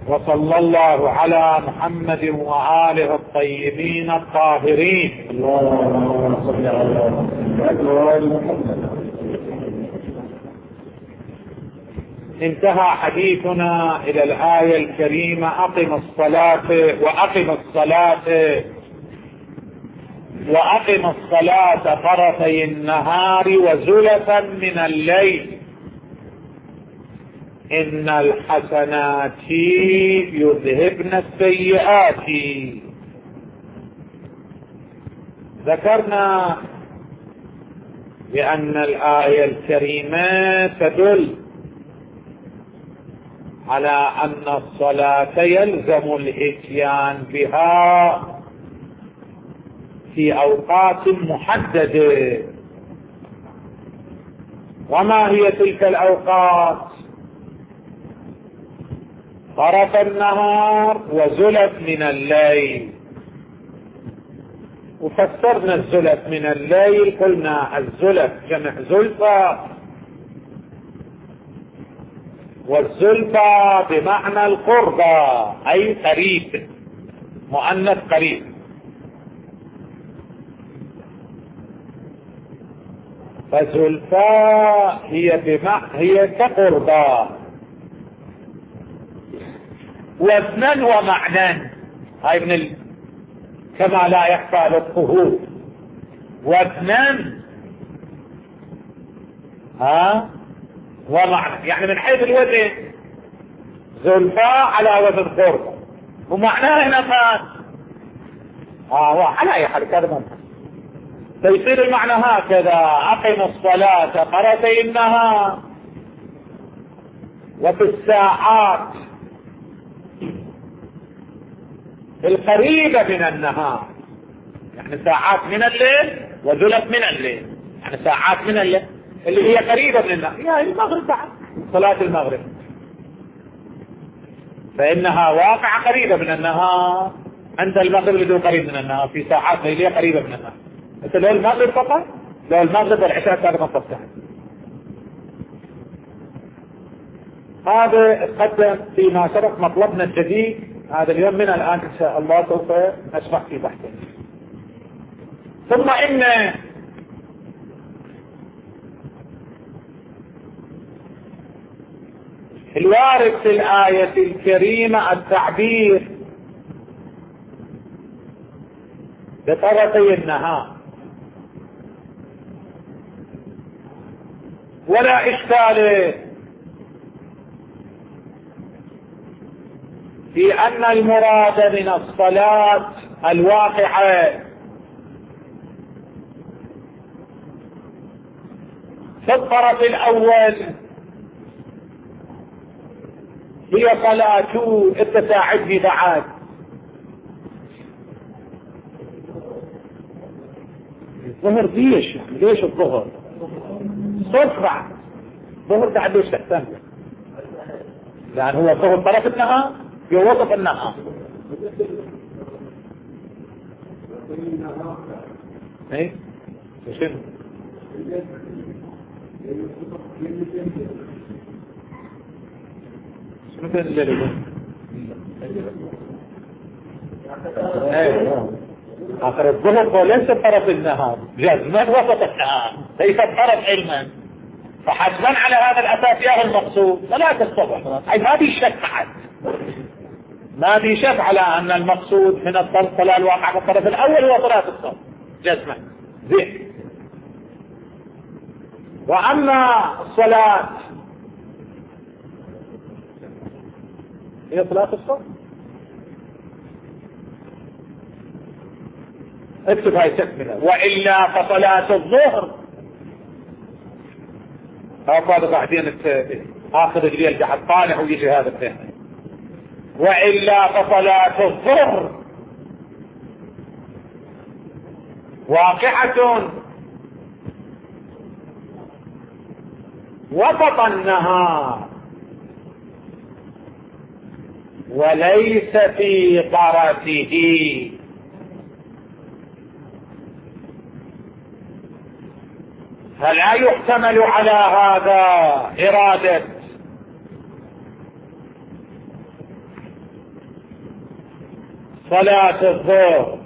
وصلى الله على محمد وآله الطيبين الطاهرين. اللهم صل على محمد. انتهى حديثنا إلى الآية الكريمة: أقم الصلاة وأقم الصلاة طرفي النهار وزلفا من الليل إن الحسنات يذهبن السيئات. ذكرنا بأن الآية الكريمة تدل على أن الصلاة يلزم الإتيان بها في أوقات محددة. وما هي تلك الأوقات؟ طرف النهار وزلف من الليل. وفسرنا الزلف من الليل، قلنا الزلف جمع زلفة، والزلفة بمعنى القربة أي قريب، مؤنث قريب. فزلفة هي كقربة، وزنا ومعنى. هاي كما لا يخفى للطهور، وزنا ومعنى، يعني من حيث الوزن زلفى على وزن قربة، ومعناه هنا على أي حال كذا ممكن فيصير المعنى هكذا: أقم الصلاة طرفي النهار، وفي الساعات القريبة من النهار، يعني ساعات من الليل وزلف من الليل، يعني ساعات من الليل اللي هي قريبة من النهار، يعني المغرب بعد صلاة المغرب، فإنها واقعة قريبة من النهار. عند المغرب اللي قريب من النهار في ساعات ليلية قريبة من النهار. مثل لو المغرب فقط، لو المغرب والعشاء كانت نصف ساعة. هذا قدم فيما سبق مطلبنا الجديد هذا اليوم. من الآن إن شاء الله سوف نشرح في بحثه. ثم إن الوارد في الآية الكريمة التعبير بطرفي النهار، ولا إشكال في أن المراد من الصلاة الواقعة في الطرف الأول هي صلاة التساعد بعد، الظهر ليش الظهر صفرع الظهر بعد ليش تحتمل، لأن هو الظهر طرف النهار في وسط النهار. ايه شنو كان الليل؟ آخر الظهر ليس طرف النهار، جزما وسط النهار، ليس طرف علما. فحسبا على هذا الأساس يا المقصود صلاة الصبح، أي ما في شك بعد، ما في شك على أن المقصود من الصلاة الواقعة في الطرف الأول هو صلاة الصبح جزما. زين. وأما الصلاة هي صلاة الصبح، اكتب هاي تكملة. وإلا فصلاة الظهر هذا بعدين آخر الليل قاعد طالع ويجي هذا الثاني. وإلا فصلاة الظهر واقعة وسط النهار وليس في طرفه. فلا يحتمل على هذا إرادة صلاة الظهر،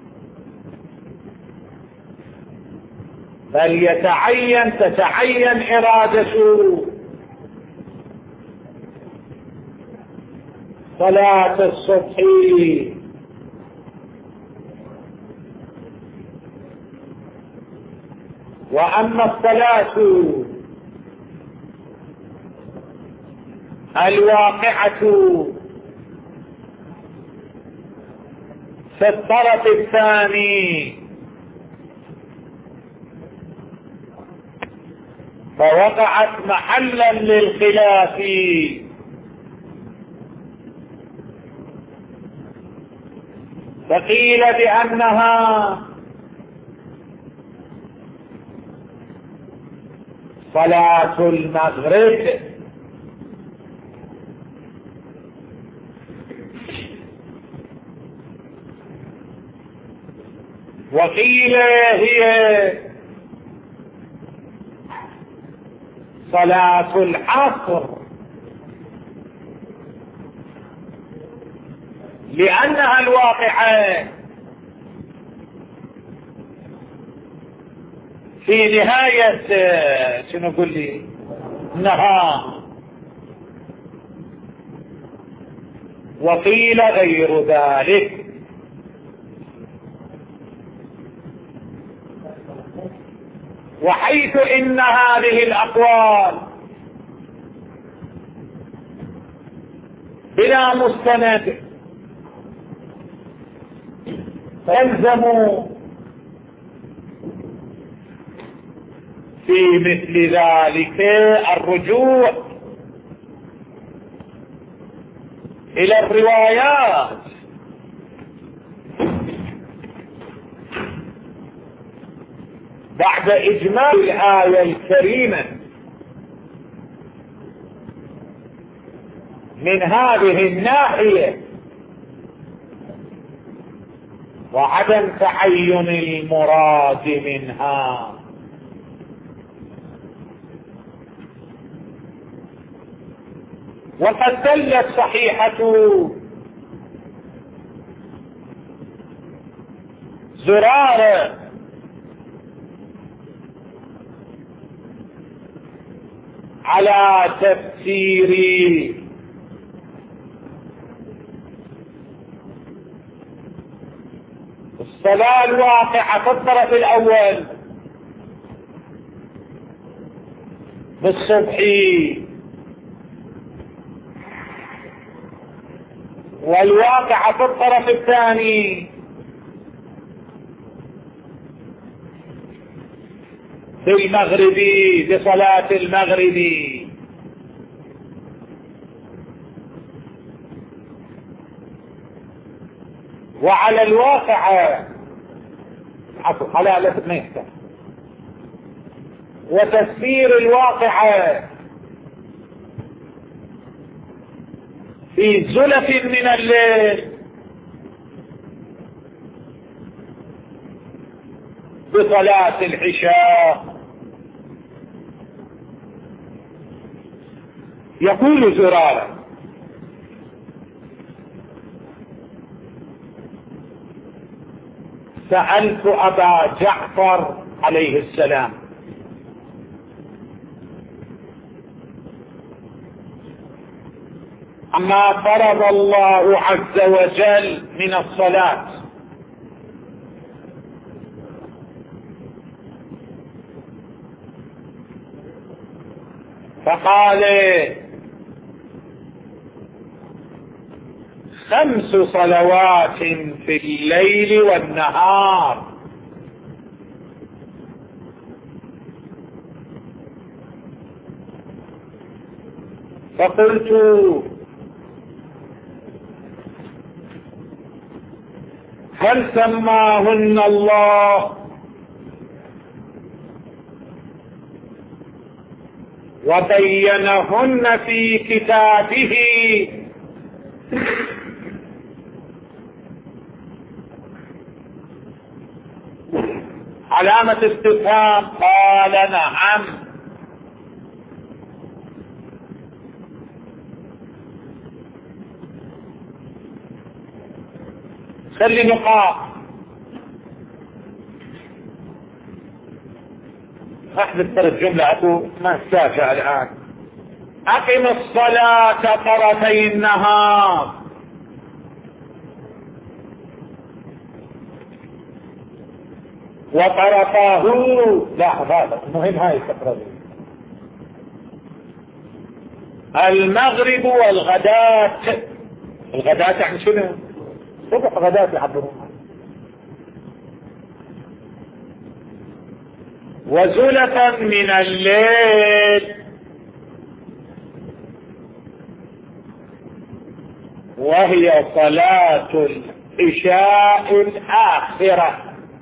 بل تتعين إرادة صلاة الصبح. وأما الصلاة الواقعة في الطرف الثاني فوقعت محلا للخلاف، فقيل بأنها صلاة المغرب، وقيل هي صلاة العصر، لأنها الواقعة في نهاية شنو قل لي النهار. وقيل غير ذلك، وحيث إن هذه الأقوال بلا مستند فالزموا في مثل ذلك الرجوع إلى الروايات بعد إجمال الآية الكريمة من هذه الناحية وعدم تعين المراد منها. وقد دلت صحيحة زرارة على تفسير الصلاة الواقعة في الطرف الأول بالصبح، والواقعة في الطرف الثاني بالمغرب بصلاة المغرب. وعلى الواقعة على ألف ما يحتاج، وتفسير الواقعة في زلف من الليل بصلاة العشاء. يقول زرارة: سألت أبا جعفر عليه السلام عما فرض الله عز وجل من الصلاة، فقال: 5 صلوات في الليل والنهار. فقلت: هل سماهن الله وبينهن في كتابه؟ علامة استفهام. قال: نعم. خلي نقاط. راح نذكر الجملة أكو ما استاجع الآن. أقم الصلاة طرفي النهار وطرفاه. لا هذا المهم، هاي الفكرة دي. المغرب والغداة. الغداة يعني شنو؟ صبح غداة يعبرون. وزلفا من الليل وهي صلاة العشاء الآخرة.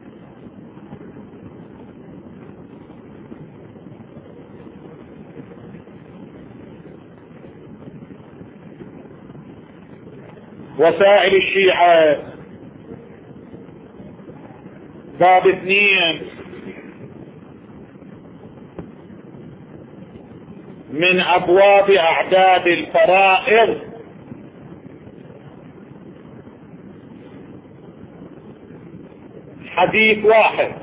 وسائل الشيعة باب 2 من أبواب أعداد الفرائض. حديث 1: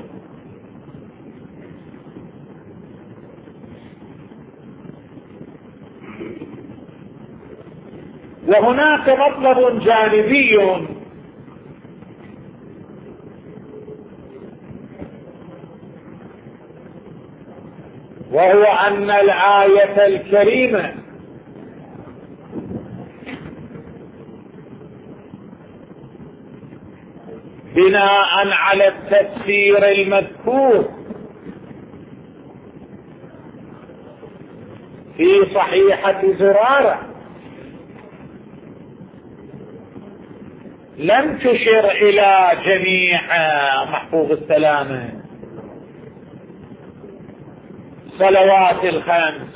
وهناك مطلب جانبي وهو أن الآية الكريمة بناء على التفسير المذكور في صحيحة زرارة لم تشر إلى جميع محفوظ السلامة صلوات الخمس،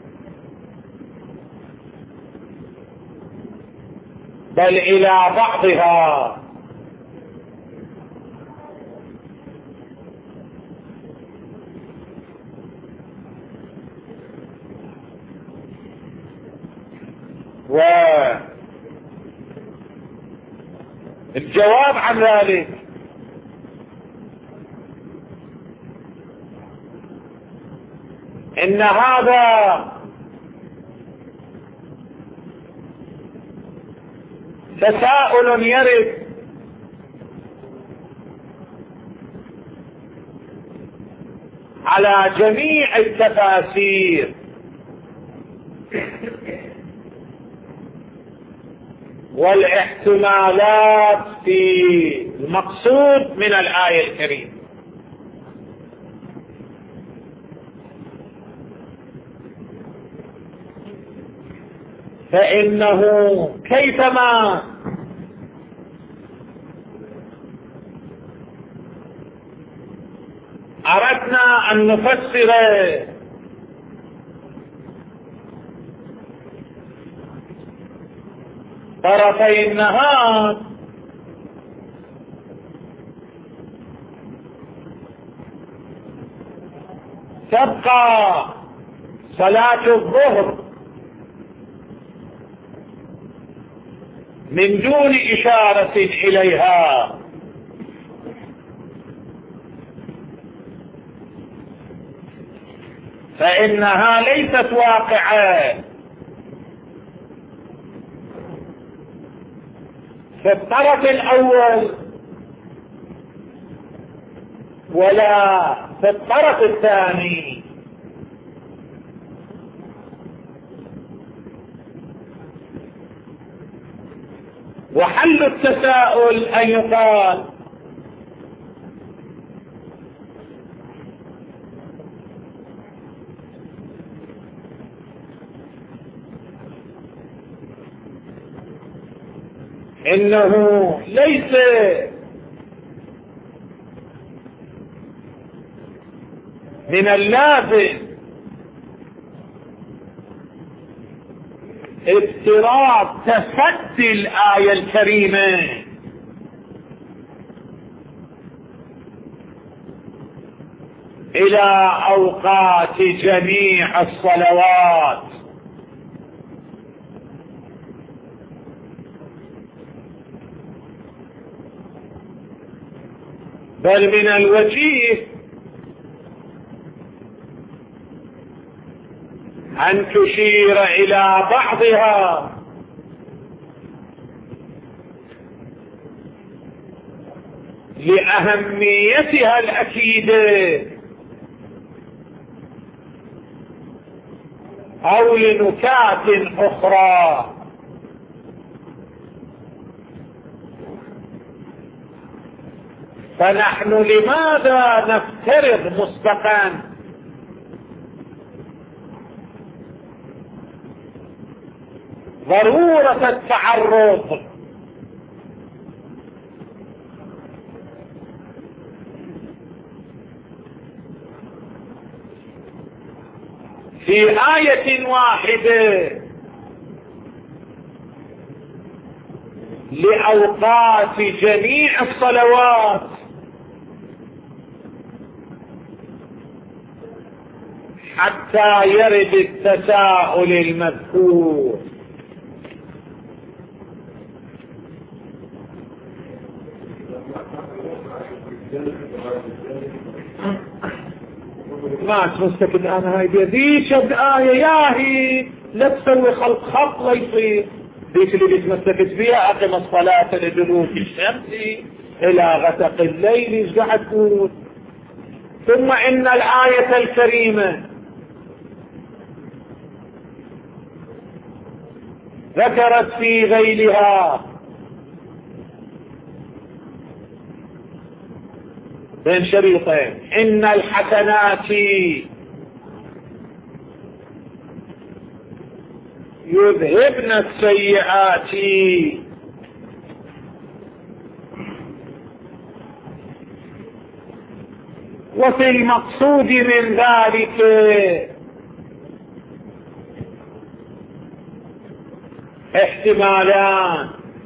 بل إلى بعضها. والجواب عن ذلك إن هذا تساؤل يرد على جميع التفاسير والاحتمالات في المقصود من الآية الكريمة. فإنه كيفما أردنا أن نفسر طرفي النهار تبقى صلاة الظهر من دون إشارة إليها، فإنها ليست واقعة في الطرف الأول ولا في الطرف الثاني. وحل التساؤل أن يقال إنه ليس من اللازم اضطراب تفسي الآية الكريمة إلى أوقات جميع الصلوات، بل من الوجيه أن تشير إلى بعضها لأهميتها الأكيدة أو لنكات أخرى. فنحن لماذا نفترض مسبقا ضرورة التعرض في آية واحدة لأوقات جميع الصلوات حتى يرد التساؤل المذكور؟ ما تمسك الآن هاي ذيك الآية ياهي لا تسوي خط لا يصير ذيك اللي بتمسكت فيها أقم الصلاة لدلوك الشمس إلى غسق الليل. ايش قاعد تقول؟ ثم إن الآية الكريمة ذكرت في غيرها بين شريطين إن الحسنات يذهبن السيئات وفي المقصود من ذلك احتمالان.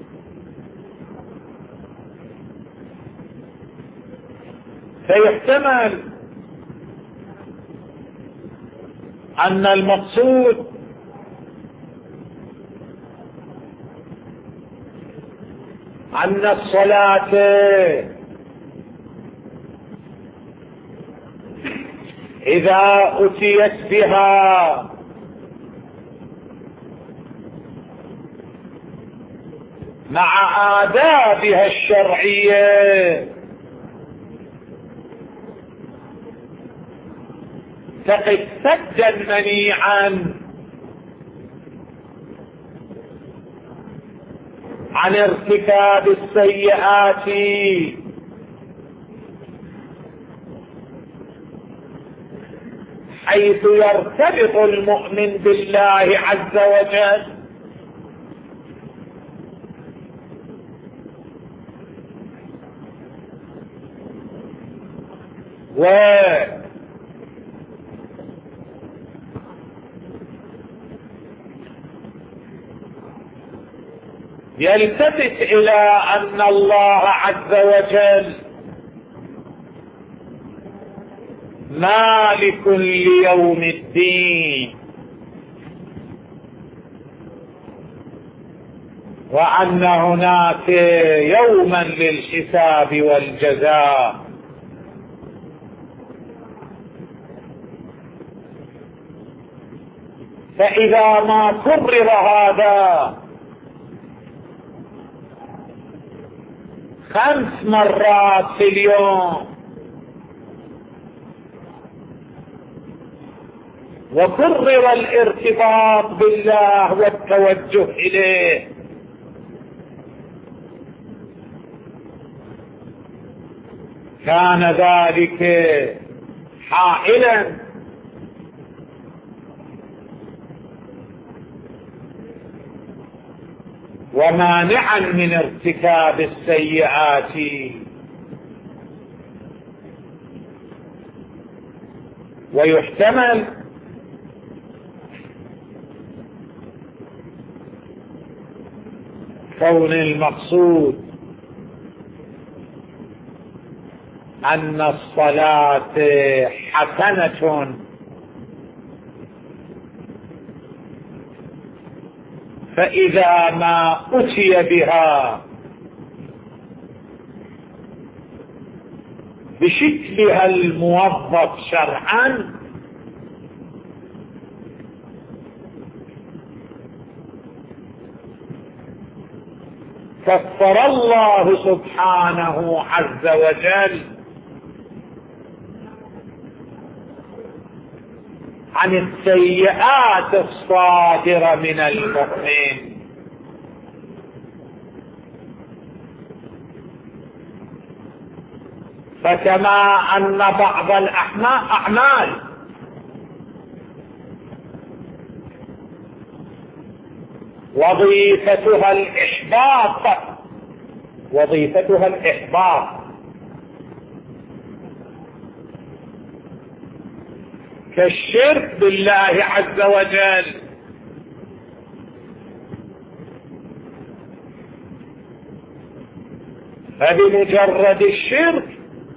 فيحتمل أن المقصود أن الصلاة إذا أتيت بها مع آدابها الشرعية تقف سدا منيعا عن ارتكاب السيئات حيث يرتبط المؤمن بالله عز وجل يلتفت إلى أن الله عز وجل مالك ليوم الدين وأن هناك يوما للحساب والجزاء. فإذا ما كرر هذا 5 مرات في اليوم وكرر الارتباط بالله والتوجه إليه كان ذلك حائلا ومانعا من ارتكاب السيئات. ويحتمل كون المقصود أن الصلاة حسنة فإذا ما أتي بها بشكلها الموظف شرعا كفر الله سبحانه عز وجل عن السيئات الصادرة من المؤمن. فكما أن بعض الأعمال وظيفتها الإحباط كالشرك بالله عز وجل، فبمجرد الشرك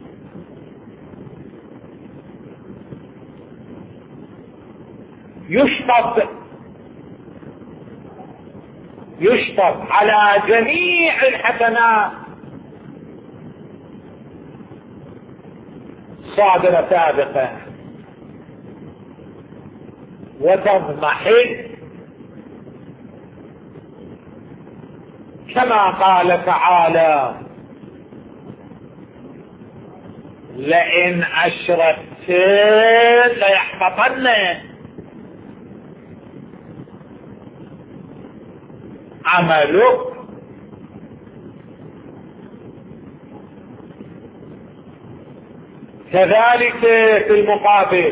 يشطب على جميع الحسنات صادرة سابقة وتضمحل، كما قال تعالى: لئن أشركت ليحبطن عملك. كذلك في المقابل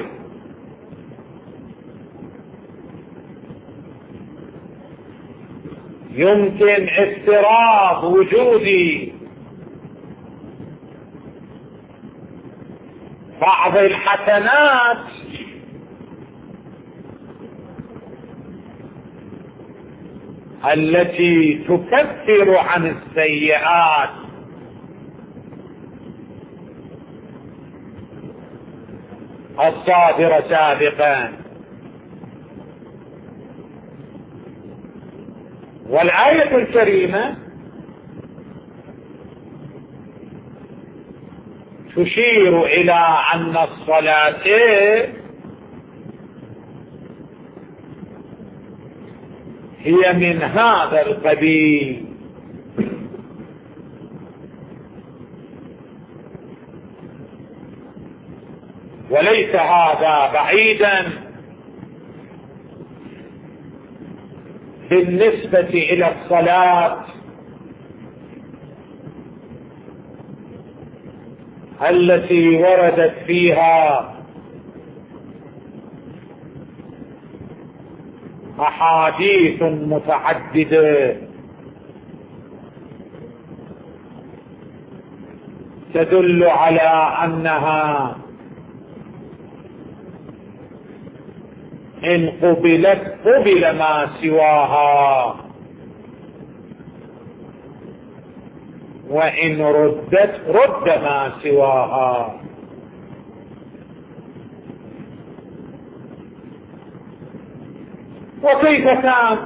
يمكن افتراض وجود بعض الحسنات التي تكفر عن السيئات، الصادرة سابقا. والآية الكريمة تشير إلى أن الصلاة هي من هذا القبيل، وليس هذا بعيدا بالنسبة إلى الصلاة التي وردت فيها أحاديث متعددة تدل على أنها إن قبلت قبل ما سواها، وإن ردت رد ما سواها. وكيف كان؟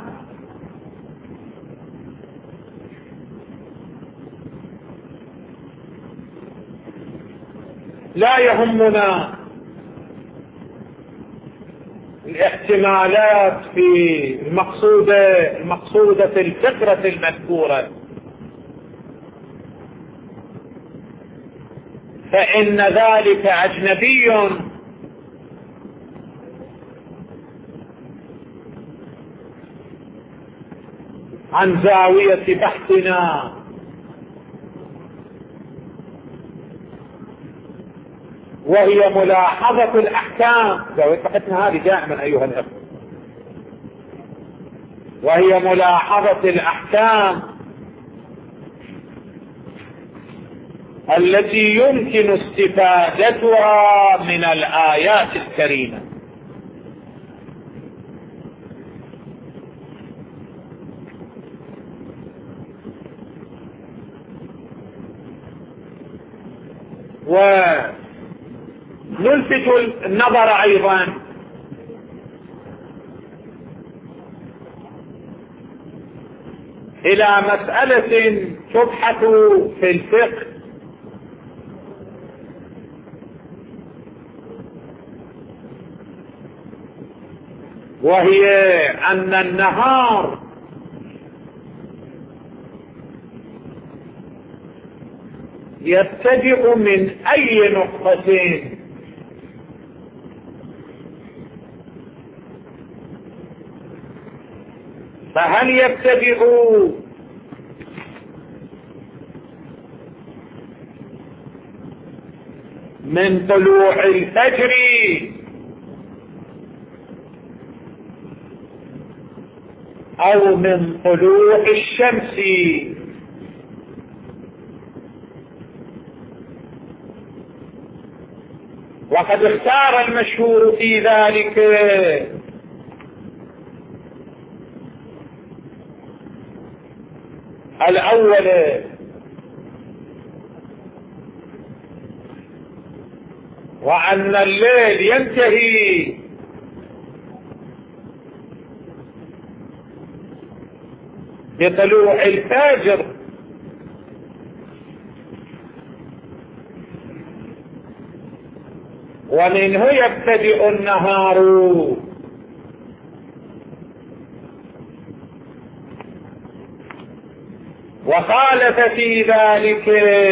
لا يهمنا الاحتمالات في المقصودة في الفكرة المذكورة، فإن ذلك أجنبي عن زاوية بحثنا، وهي ملاحظة الأحكام. زاوية بحثنا هذه دائما أيها الأخوة، وهي ملاحظة الأحكام التي يمكن استفادتها من الآيات الكريمة. ونلفت النظر أيضا إلى مسألة تبحث في الفقه وهي أن النهار يبتدئ من أي نقطتين، فهل يبتدئ من طلوع الفجر أو من طلوع الشمس؟ وقد اختار المشهور في ذلك الأول، وأن الليل ينتهي بطلوع الفجر، ومنه يبتدئ النهار. وخالف في ذلك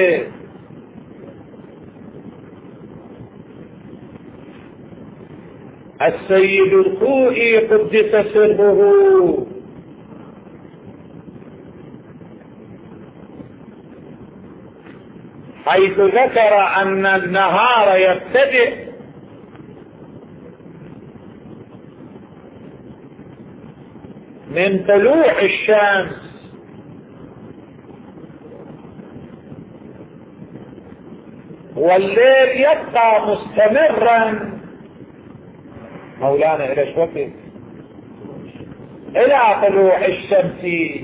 السيد الخوئي قدس سره، حيث ذكر أن النهار يبتدئ من طلوع الشمس والليل يبقى مستمرا مولانا إلى شوك إلى طلوع الشمس.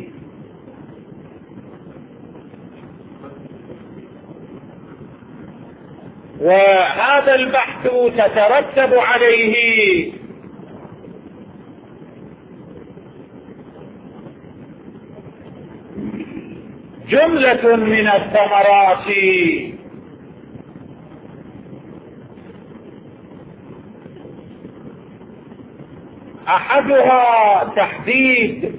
وهذا البحث تترتب عليه جملة من الثمرات، أحدها تحديد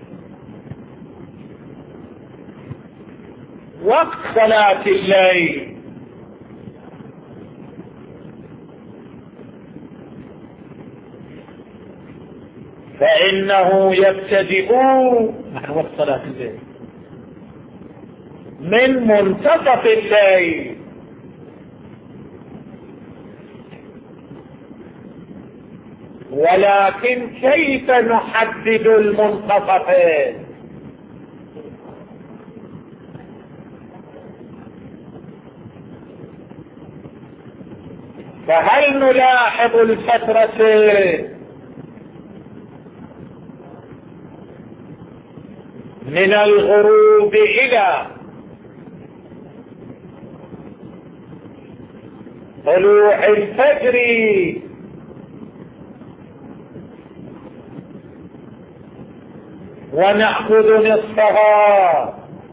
وقت صلاة الليل، فإنه يبتدئ وقت صلاة الليل من منتصف الليل، ولكن كيف نحدد المنتصف؟ فهل نلاحظ الفترة من الغروب إلى طلوع الفجر ونأخذ نصفها،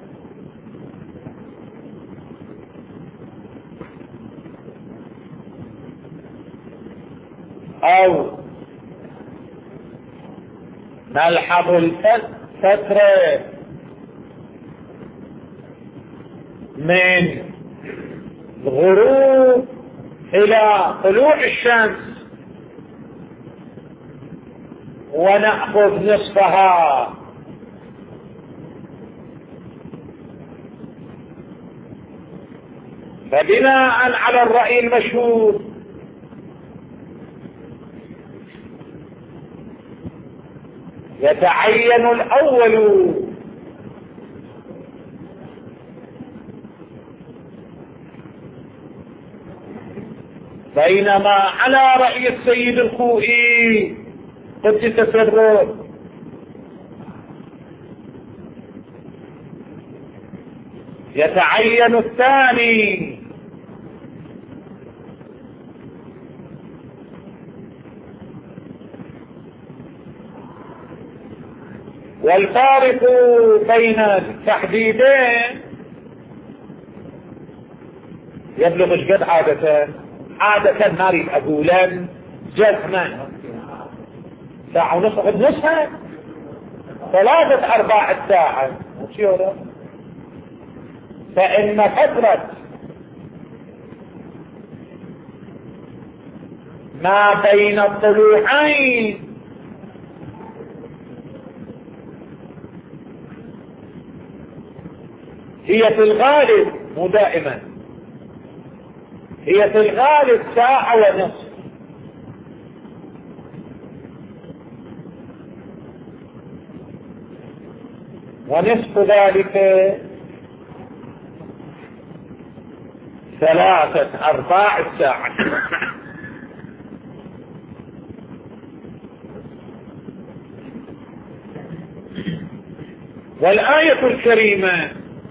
أو نلحظ الفترة من الغروب إلى طلوع الشمس ونأخذ نصفها. فبناء على الرأي المشهور يتعين الأول، بينما على رأي السيد الخوئي قدس سره يتعين الثاني. والفارق بين التحديدين يبلغ قد عادة ما اريد اقولا جزما ساعة ونصف بنصها 3/4 الساعة. فإن فترة ما بين الطلوعين هي في الغالب، مو دائما، هي في الغالب 1.5 ساعة، ونصف ذلك 3/4 الساعة. والآية الكريمة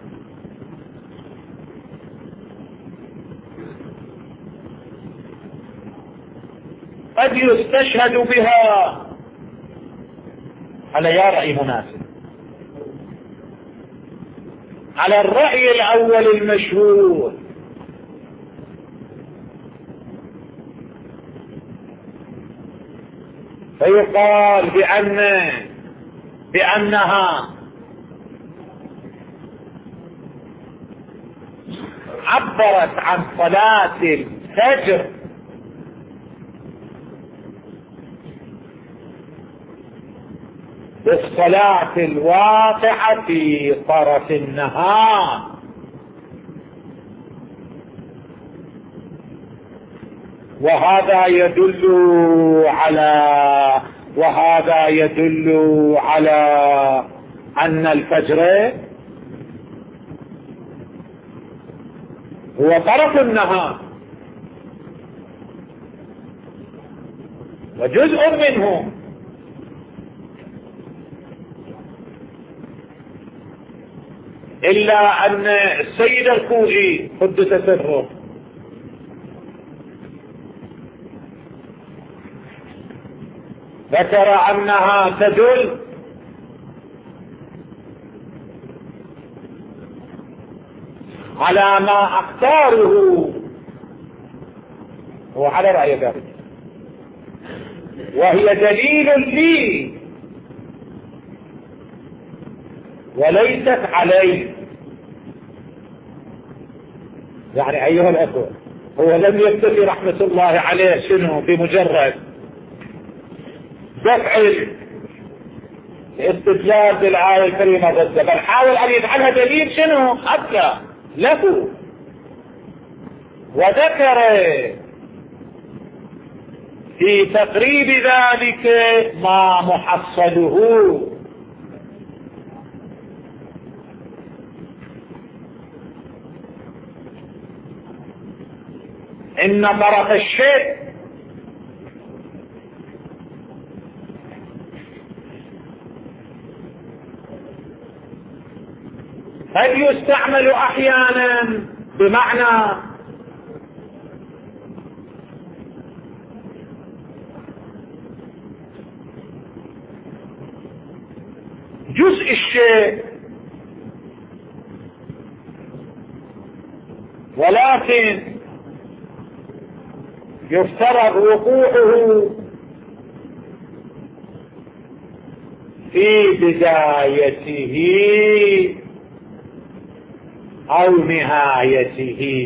قد يستشهد بها على يا رأي مناسب، على الرأي الأول المشهور، فيقال بأنها عبرت عن صلاة الفجر بالصلاة الواقعة في طرف النهار، وهذا يدل على أن الفجر هو طرف النهار وجزء منه، إلا أن السيد الخوئي قدس سره ذكر أنها تدل على ما أختاره وعلى رأي ذلك، وهي دليل لي وليست علي. يعني أيها الأخوة، هو لم يكتفي رحمة الله عليه شنو بمجرد دفع الاستدلال بالآية الكريمة ضده، بل حاول أن يجعلها دليل شنو أبقى له، وذكر في تقريب ذلك ما محصله. إن طرف الشيء قد يستعمل أحيانا بمعنى جزء الشيء، ولكن يفترض وقوعه في بدايته أو نهايته،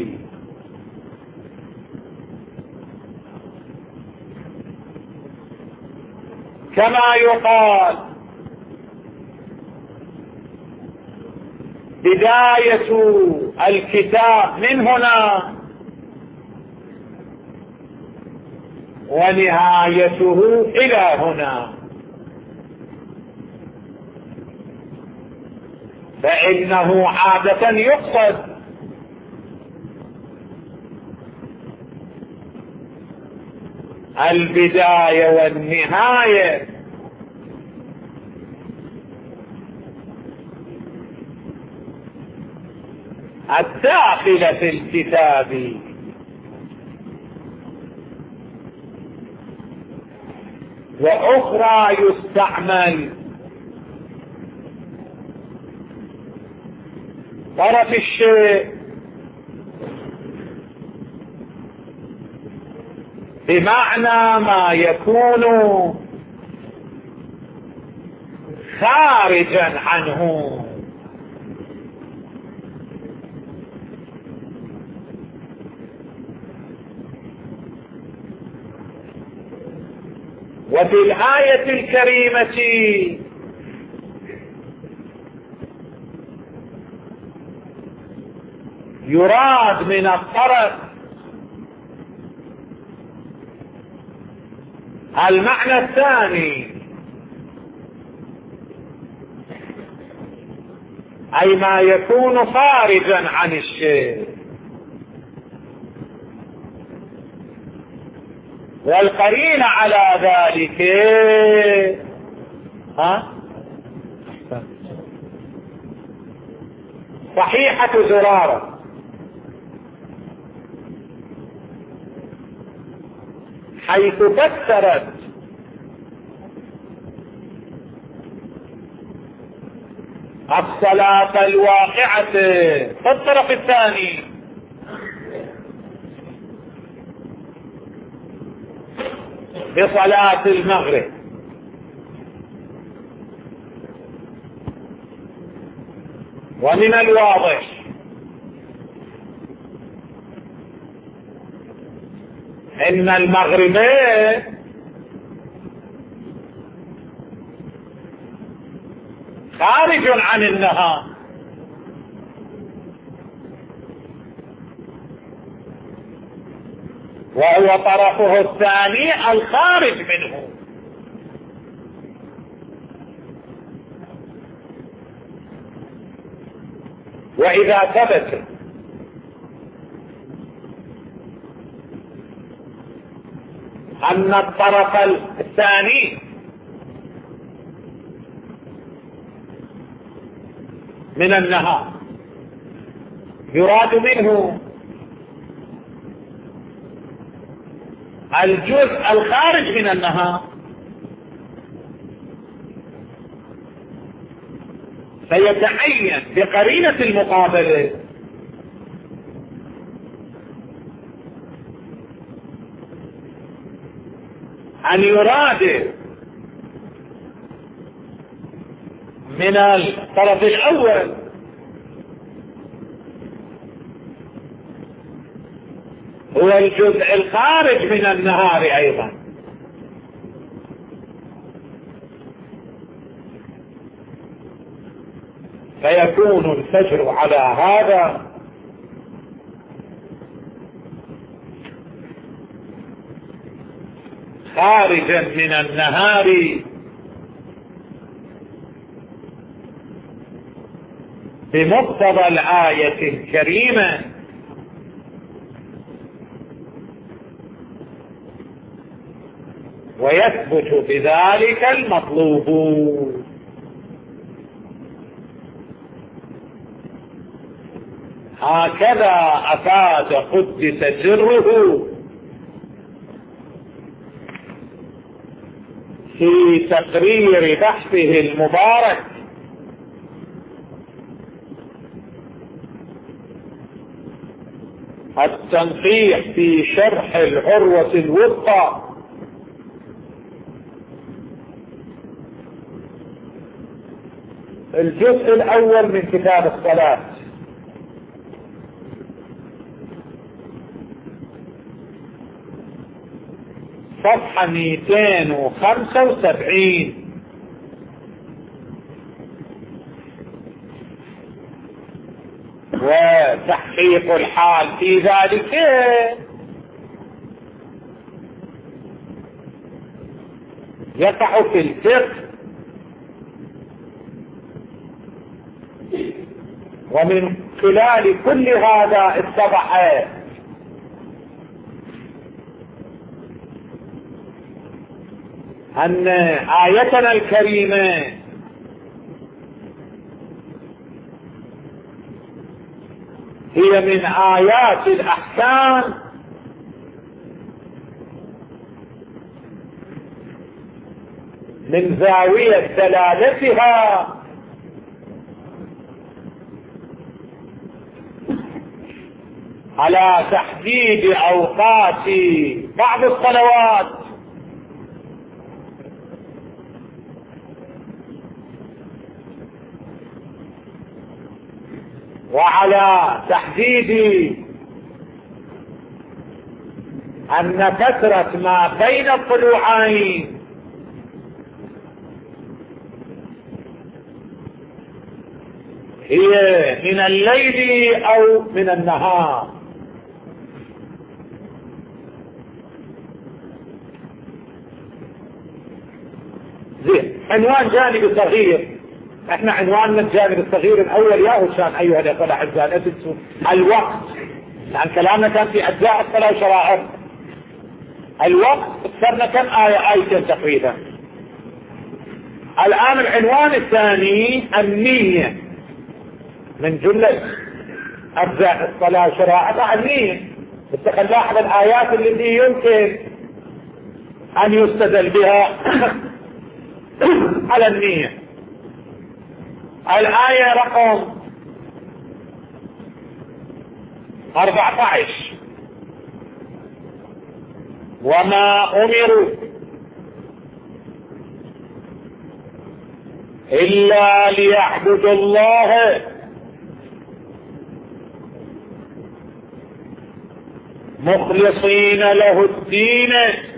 كما يقال بداية الكتاب من هنا ونهايته إلى هنا، فإنه عادة يقصد البداية والنهاية، الداخلة في الكتاب، وأخرى يستعمل طرف الشيء بمعنى ما يكون خارجا عنه. وفي الآية الكريمة يراد من الطرف المعنى الثاني، أي ما يكون خارجا عن الشيء، والقرين على ذلك صحيحة زرارة، حيث فسرت الصلاة الواقعة في الطرف الثاني بصلاة المغرب، ومن الواضح ان المغرب خارج عن النهار، وهو طرفه الثاني الخارج منه. وإذا ثبت أن الطرف الثاني من النهار يراد منه الجزء الخارج من النهار، فيتعين بقرينة المقابلة أن يراد من الطرف الأول هو الجزء الخارج من النهار أيضا، فيكون الفجر على هذا خارجا من النهار بمقتضى الآية الكريمة، ويثبت بذلك المطلوب. هكذا أفاد قدس سره في تقرير بحثه المبارك التنقيح في شرح العروة الوثقى الجزء الأول من كتاب الصلاة، صفحة 275، وتحقيق الحال في ذلك يقع في الفقه، ومن خلال كل هذا اتضح أن آيتنا الكريمة هي من آيات الأحكام من زاوية دلالتها على تحديد أوقات بعض الصلوات وعلى تحديد أن فترة ما بين الطلوعين هي من الليل أو من النهار. زين، عنوان جانب صغير. احنا عنواننا الجانب الصغير الاول يا هشام ايها الاخوه الاعزاء لا تنسوا الوقت، يعني كلامنا كان في اجزاء الصلاه وشرائع. الوقت اخترنا كم آيتين تقريبا. الان العنوان الثاني النية، من جملة اجزاء الصلاه وشرائع النية، بس نلاحظ الايات التي يمكن ان يستدل بها على النية. الآية رقم 14: وما أمروا إلا ليعبدوا الله مخلصين له الدين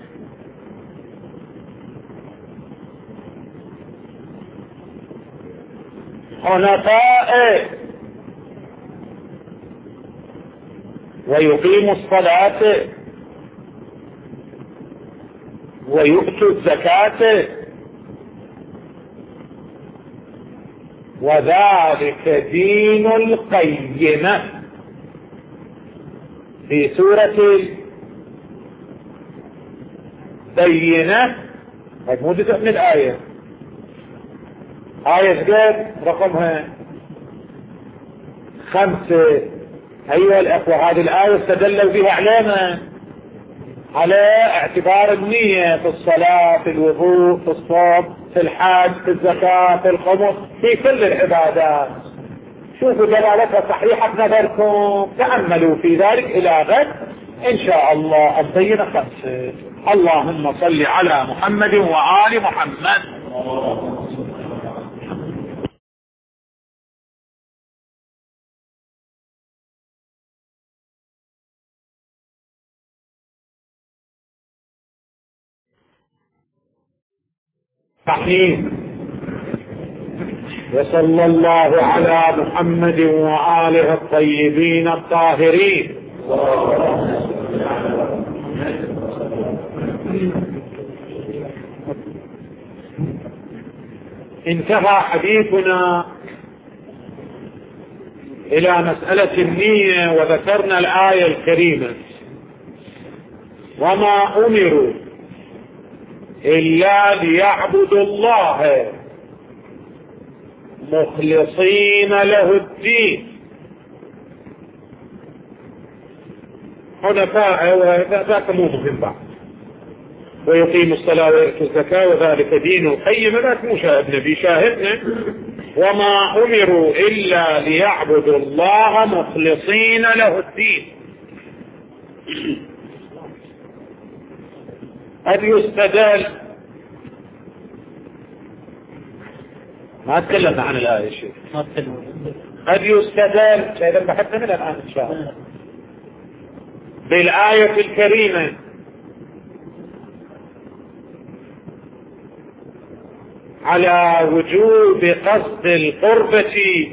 حنفاء ويقيموا الصلاة ويؤتوا الزكاة وذلك دين القيمة. في سورة البينة مو جزء من الآية، آية جد رقمها 5. أيها الأخوة، هذه الآية استدلوا بها علينا على اعتبار النية في الصلاة، في الوضوء، في الصوم، في الحج، في الزكاة، في الخمس، في كل العبادات. شوفوا دلالتها صحيحة بنظركم، تأملوا في ذلك إلى غد إن شاء الله. البينة 5. اللهم صل على محمد وآل محمد. تحميد. وصلى الله على محمد وآله الطيبين الطاهرين. انتهى حديثنا إلى مسألة النية، وذكرنا الآية الكريمة: وما أمروا إلا ليعبدوا الله مخلصين له الدين حنفاء، وذاك مو مهم بعد، ويقيموا الصلاة ويؤتوا الزكاة وذلك دين القيمة. ذاك مو شاهد نبي، شاهدنا وما أمروا إلا ليعبدوا الله مخلصين له الدين. قد يستدل، ما تكلمنا عن الآية شيء، قد يستدل شيئا بحثنا من الآن إن شاء الله بالآية الكريمة على وجوب قصد القربة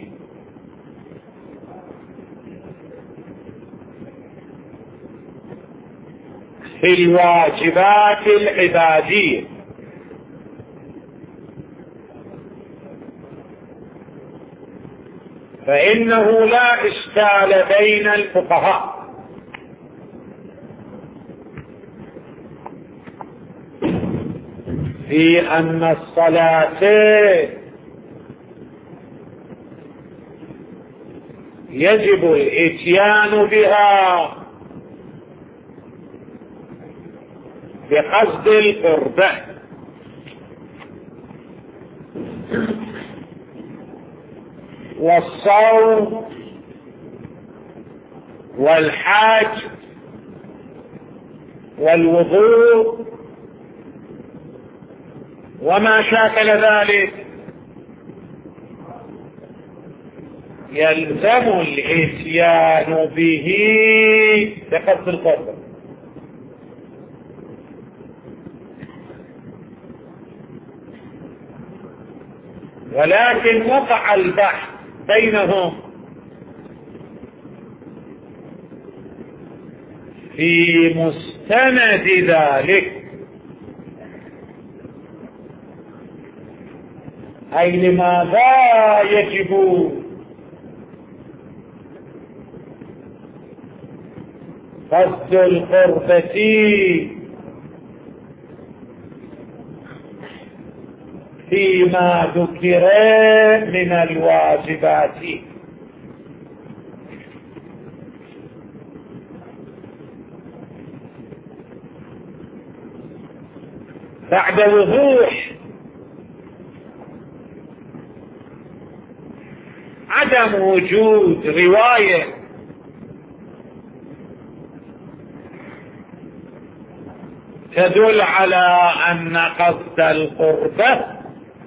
في الواجبات العبادية، فإنه لا إشكال بين الفقهاء في أن الصلاة يجب الاتيان بها بقصد القربة، والصوم والحج والوضوء وما شاكل ذلك يلزم الاتيان به بقصد القرب. ولكن وقع البحث بينهم في مستند ذلك، أي لماذا يجب قصد القربة فيما ذكر من الواجبات. بعد وضوح عدم وجود رواية تدل على أن قصد القربة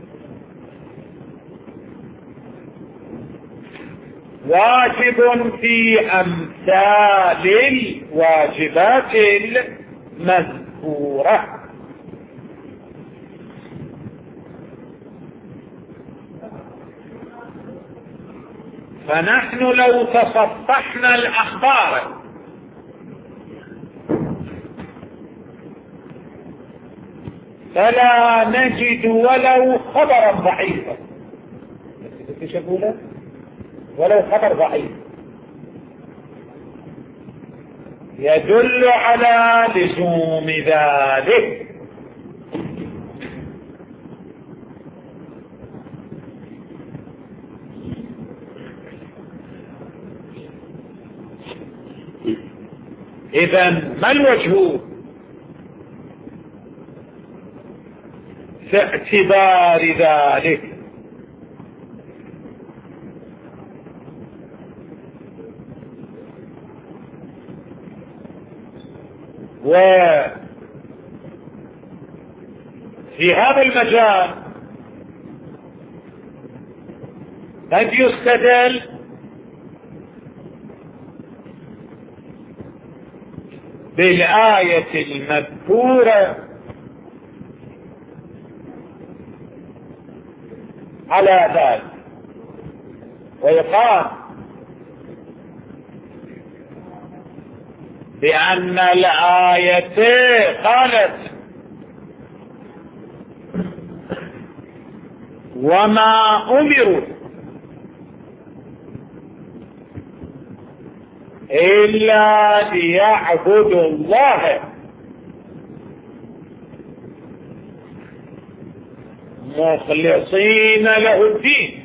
واجب في أمثال الواجبات المذكورة. فنحن لو تصفحنا الأخبار فلا نجد ولو خبرا ضعيفا، ولو خبر ضعيف يدل على لزوم ذلك. إذن ما الوجه في اعتبار ذلك؟ وفي هذا المجال قد يستدل بالآية المذكورة على ذلك، ويقال بأن الآية قالت وما أمروا إلا ليعبدوا الله مخلصين له الدين.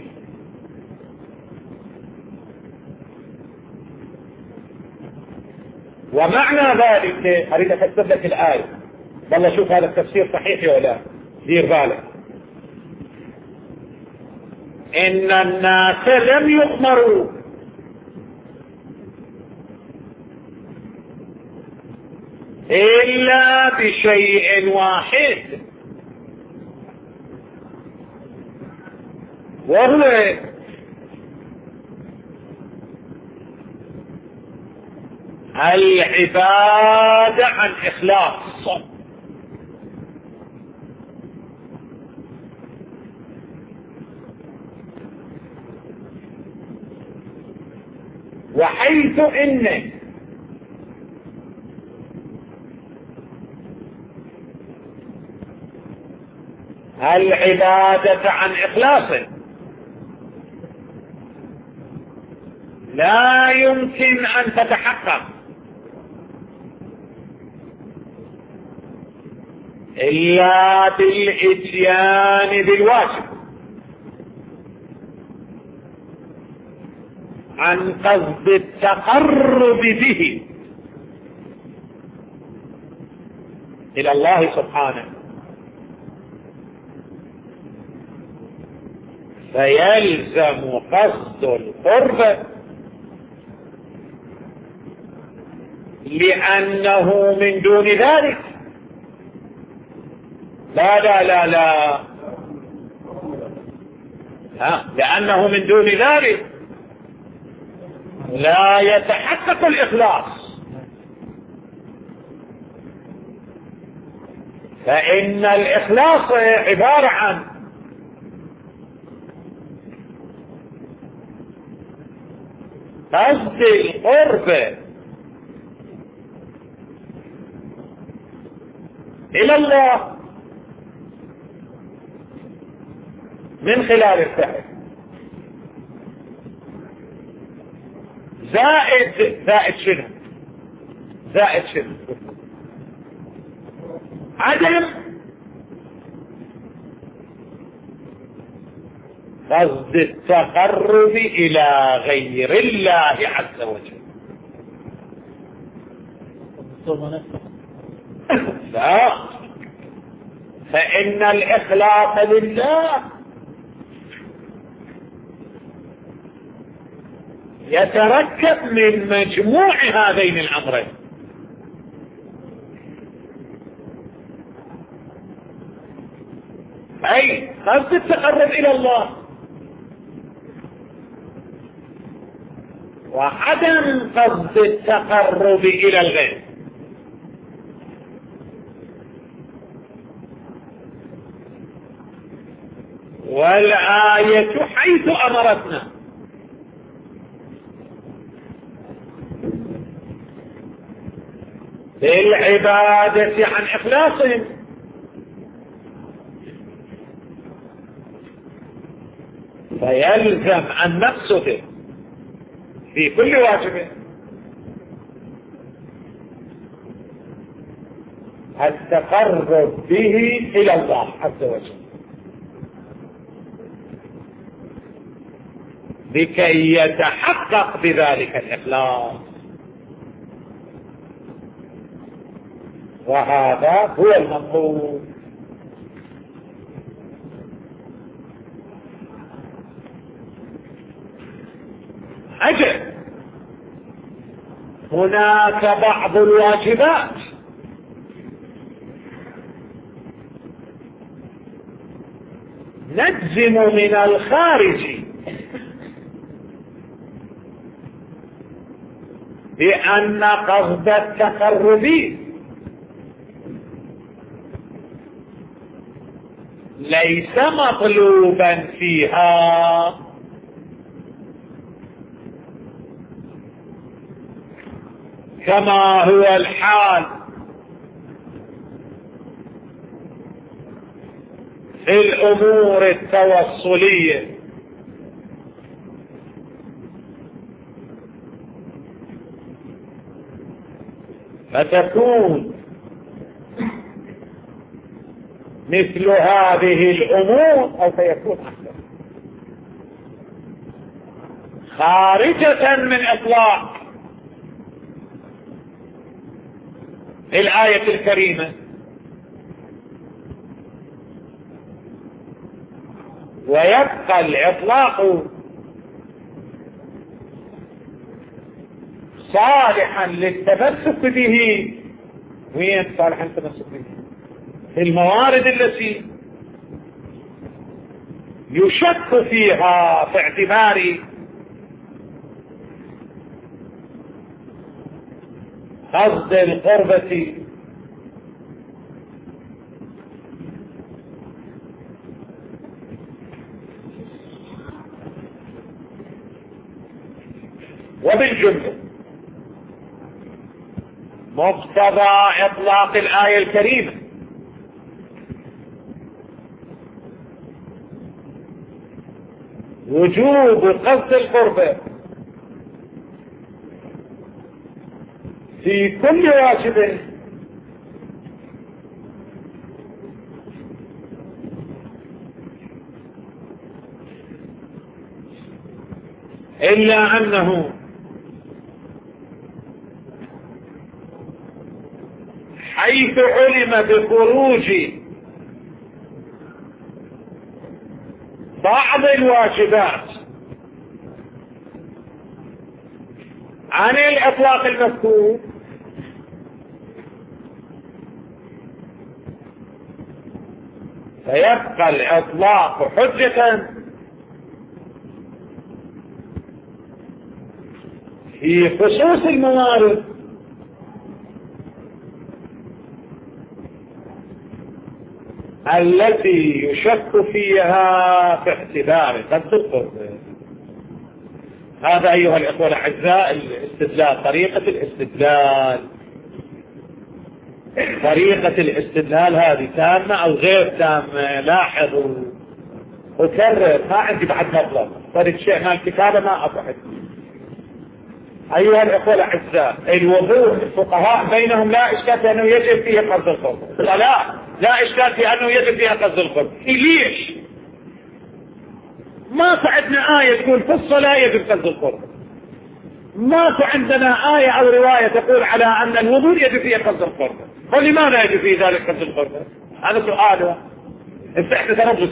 ومعنى ذلك أريد أفسر لك الآية، والله شوف هذا التفسير صحيح ولا لا، دير بالك. إن الناس لم يؤمروا إلا بشيء واحد، وهو العبادة عن إخلاص. وحيث إن العبادة عن إخلاص لا يمكن أن تتحقق إلا بالإتيان بالواجب عن قصد التقرب به إلى الله سبحانه. فيلزم قصد القرب لأنه من دون ذلك لا لأنه من دون ذلك لا يتحقق الإخلاص. فإن الإخلاص عبارة عن قصد القرب إلى الله من خلال الفعل، زائد شنو؟ زائد شنو؟ عدم قصد التقرب إلى غير الله عز وجل. لا، فإن الإخلاص لله يتركب من مجموع هذين الأمرين. أي قصد التقرب إلى الله وعدم قصد التقرب إلى الغير. والآية حيث أمرتنا بالعبادة عن إخلاصهم، فيلزم أن نقصد في كل واجب التقرب به إلى الله عز وجل لكي يتحقق بذلك الإخلاص. وهذا هو المطلوب. أجل هناك بعض الواجبات نجزم من الخارج بأن قصد التقرب ليس مطلوبا فيها، كما هو الحال في الأمور التوصلية. فتكون مثل هذه الأمور أو سيكون أكثر خارجة من إطلاق الآية الكريمة، ويبقى الإطلاق صالحا للتمسك به. وين صالحا للتمسك به؟ في الموارد التي يشك فيها في اعتبار قصد القربة وبالجملة مقتضى إطلاق الآية الكريمة وجوب قصد القربة في كل واجب إلا أنه حيث علم بخروج بعض الواجبات عن الإطلاق المذكور فيبقى الإطلاق حجة في خصوص الموارد التي يشك فيها في اعتبار قصد القربة. هذا أيها الإخوة الأعزاء الاستدلال، طريقة الاستدلال هذه تامة أو غير تامة. لاحظوا أكرر، ما عندي بعد مطلب فرد شيء من الكتابة ما أصحت. أيها الإخوة الأعزاء، الوضوء الفقهاء بينهم لا إشكال في أنه يجب فيه قصد القرب، لا إشكال في أنه يجب فيه قصد القرب. ليش؟ ماكو عندنا آية تقول في الصلاة يجب قصد القرب، ماكو عندنا آية أو رواية تقول على أن الوضوء يجب فيه قصد القرب. فلماذا يجب فيه ذلك قصد القرب؟ هذا سؤال. احنا ترى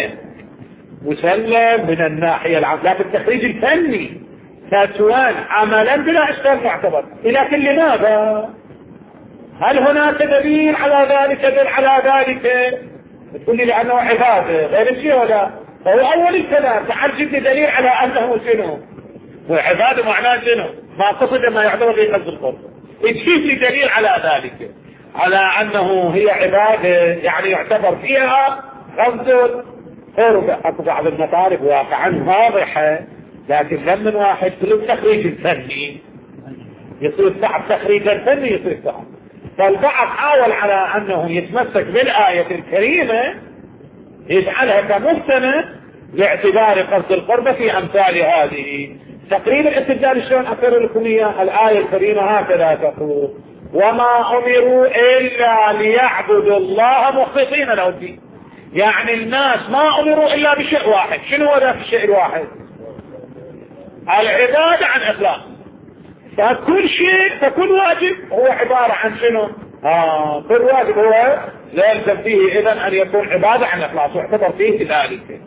مسلم من الناحية العامة، لكن التخريج الفني كسؤال عملا بلا إشكال معتبر. لكن لماذا؟ هل هناك دليل على ذلك؟ دل على ذلك تقول لي لأنه عبادة غير شيء ولا؟ فهو أول الكلام تعال جبني دليل على أنه شنو وعبادة معناه شنو، ما قصد ما يعتبر في قصد القرب. تجيب لي دليل على ذلك، على أنه هي عبادة يعني يعتبر فيها قصد القرب. أكو بعض المطالب واقعا واضحة، لكن لما واحد في التخريج الفني يصير صعب، تخريج الفني يصير صعب. فالبعض حاول على أنه يتمسك بالآية الكريمة يجعلها كمستند لاعتبار قصد القرب في أمثال هذه. تقريب الاستدلال شلون أقر لكم إياه؟ الآية الكريمة هكذا تقول: وما أمروا إلا ليعبدوا الله مخلصين له الدين. يعني الناس ما أمروا إلا بشيء واحد. شنو هو ذاك الشيء الواحد؟ العبادة عن إخلاص. فكل واجب هو عبارة عن شنو؟ كل واجب هو لا يلزم فيه إذن أن يكون عبادة عن إخلاص واعتبر فيه ذلك.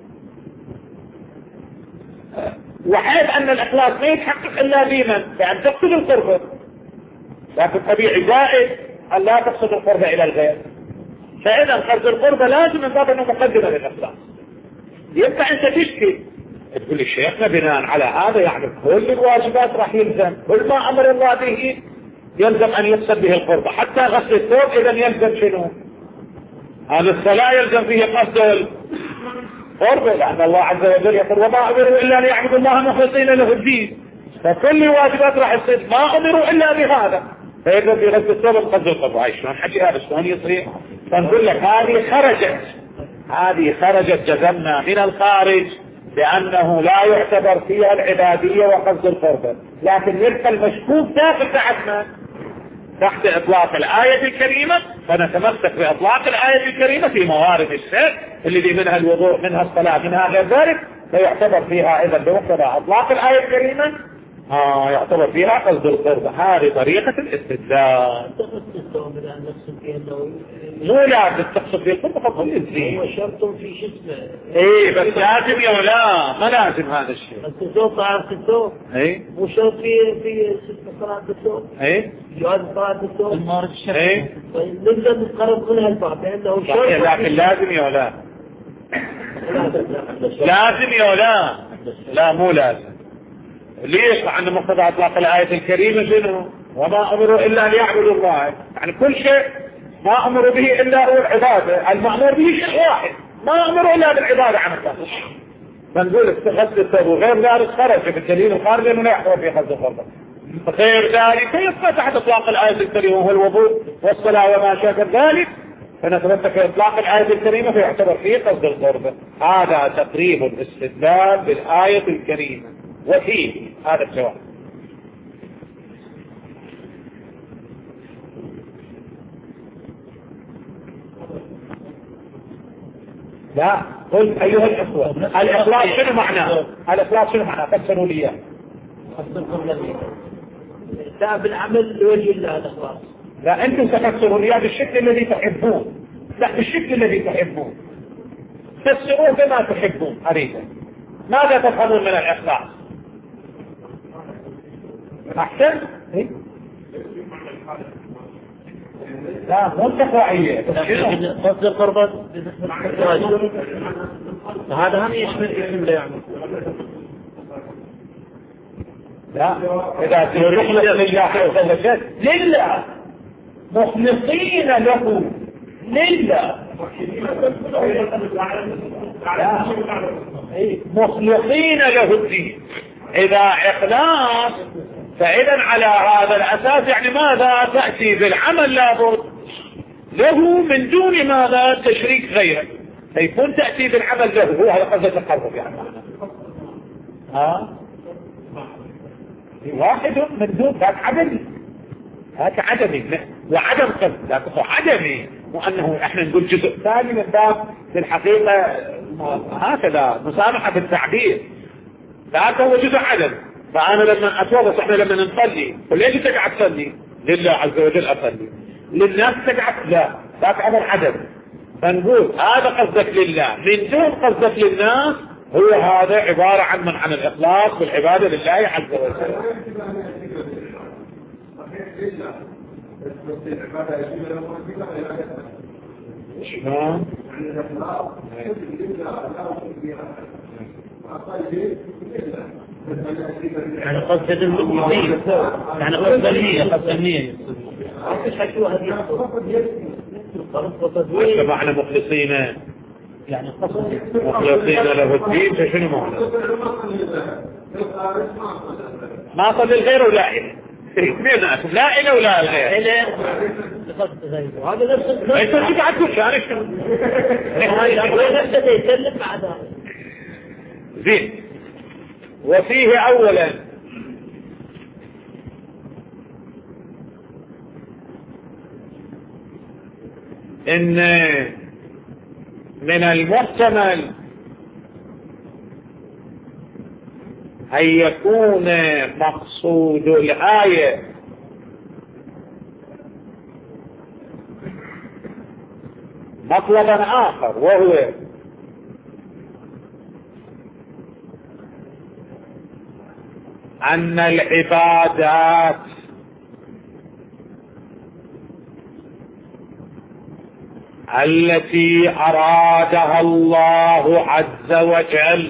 وحيث أن الإخلاص ما يتحقق إلا بمن؟ بأن تقصد القربة، لكن طبيعي زائد أن لا تقصد القربة إلى الغير. فإذا قصد القربة لازم من باب أنه مقدمة للإخلاص. يبقى أنت تشكي تقول لي شيخنا بناء على هذا يعني كل الواجبات راح يلزم، كل ما أمر الله به يلزم أن يقصد به القربة، حتى غسل الثوب إذا يلزم شنو؟ هذا الصلاة يلزم فيه قصد القربة، لأن الله عز وجل يقول: وما أمروا إلا ليعبدوا الله مخلصين له الدين. فكل الواجبات راح يصير ما أمروا إلا بهذا، فيلزم في غسل الثوب قصد القربة. شلون حكي هذا؟ شلون يصير؟ فنقول لك هذه خرجت جزمنا من الخارج بأنه لا يعتبر فيها العبادية وقصد القربة، لكن يبقى المشكوك داخل تحت إطلاق الآية الكريمة. فنتمسك بإطلاق الآية الكريمة في موارد الشرك اللي منها الوضوء، منها الصلاة، منها غير ذلك، فيعتبر فيها إذا بمقتضى إطلاق الآية الكريمة يعتبر فيها قصد القربة. هذه طريقة الاستدلال. مو لازم تقصد في القربة فقط الزين، هو شرط في شسمه. ايه بس لازم يا ولا ما لازم هذا الشيء. الثوب طهارة الثوب. ايه مو شرط في صلاة الثوب. ايه جواز صلاة الثوب. المارد الشرعي. ايه نقدر نتقرب من هالباب لأنه شرط. لكن لازم يا ولا لازم يا ولا لا مو لازم. ليش؟ عند مقتضى اطلاق الآية الكريمة شنو؟ وما أمروا إلا ليعبدوا الله. يعني كل شيء ما أمروا به إلا هو العبادة، المأمور به شيء واحد، ما أمروا إلا بالعبادة عن الله. فنقول استغفر الثوب وغير ذلك خرج بالدليل الخارجي أنه لا يحضر في قصد القربة. غير ذلك يبقى تحت إطلاق الآية الكريمة وهو الوضوء والصلاة وما شابه ذلك، فنتمسك بإطلاق الآية الكريمة فيعتبر فيه قصد القربة. هذا تقريب الاستدلال بالآية الكريمة وفيه هذا الجواب. لا قل أيها الأخوة، الإخلاص شنو معناه؟ الإخلاص شنو معناه؟ فسروا لي إياه. بالعمل لوجه الله الإخلاص. لا أنتم تفسروا لي بالشكل الذي تحبون، لا بالشكل الذي تحبون، فسروه بما تحبون. أريد ماذا تفهمون من الإخلاص؟ أحسن؟ لا مو التقوائية، قصد القربة هذا هم يشمل يعني لا، إذا تخلص لله عز وجل لله مخلصين له لله، مخلصين له الدين. إذا إخلاص فإذا على هذا الأساس يعني ماذا؟ تأتي بالعمل لابد له من دون ماذا؟ تشريك غيره، فيكون تأتي بالعمل له. هو هذا قصد التقرب يعني. واحد من دون ذاك عدمي، هذا عدمي وعدم قصد، لكن هو عدمي، وأنه احنا نقول جزء ثاني من باب في الحقيقة هكذا مسامحة في التعبير. ذاك هو جزء عدم. فأنا لما أتوضأ، احنا لما نصلي وليش تقعد تصلي؟ لله عز وجل أصلي، للناس تقعد لا، ذاك أمر عدم. فنقول هذا قصدك لله من دون قصدك للناس، هو هذا عبارة عن من عن الإخلاص والعبادة لله عز وجل. شلون؟ يعني قصد المؤمنين، يعني قصد النية وش معنى مخلصين؟ يعني قصد مخلصين له الدين، فشنو معنى؟ ما صد الغير ولا إله، اثنيناتهم لا إله ولا غير. وهذا نفس انت شو قاعد تقول؟ انا شنو؟ نفسه يسلم بعدها. زين. وفيه اولا ان من المحتمل ان يكون مقصود الآية مطلبا آخر، وهو أن العبادات التي أرادها الله عز وجل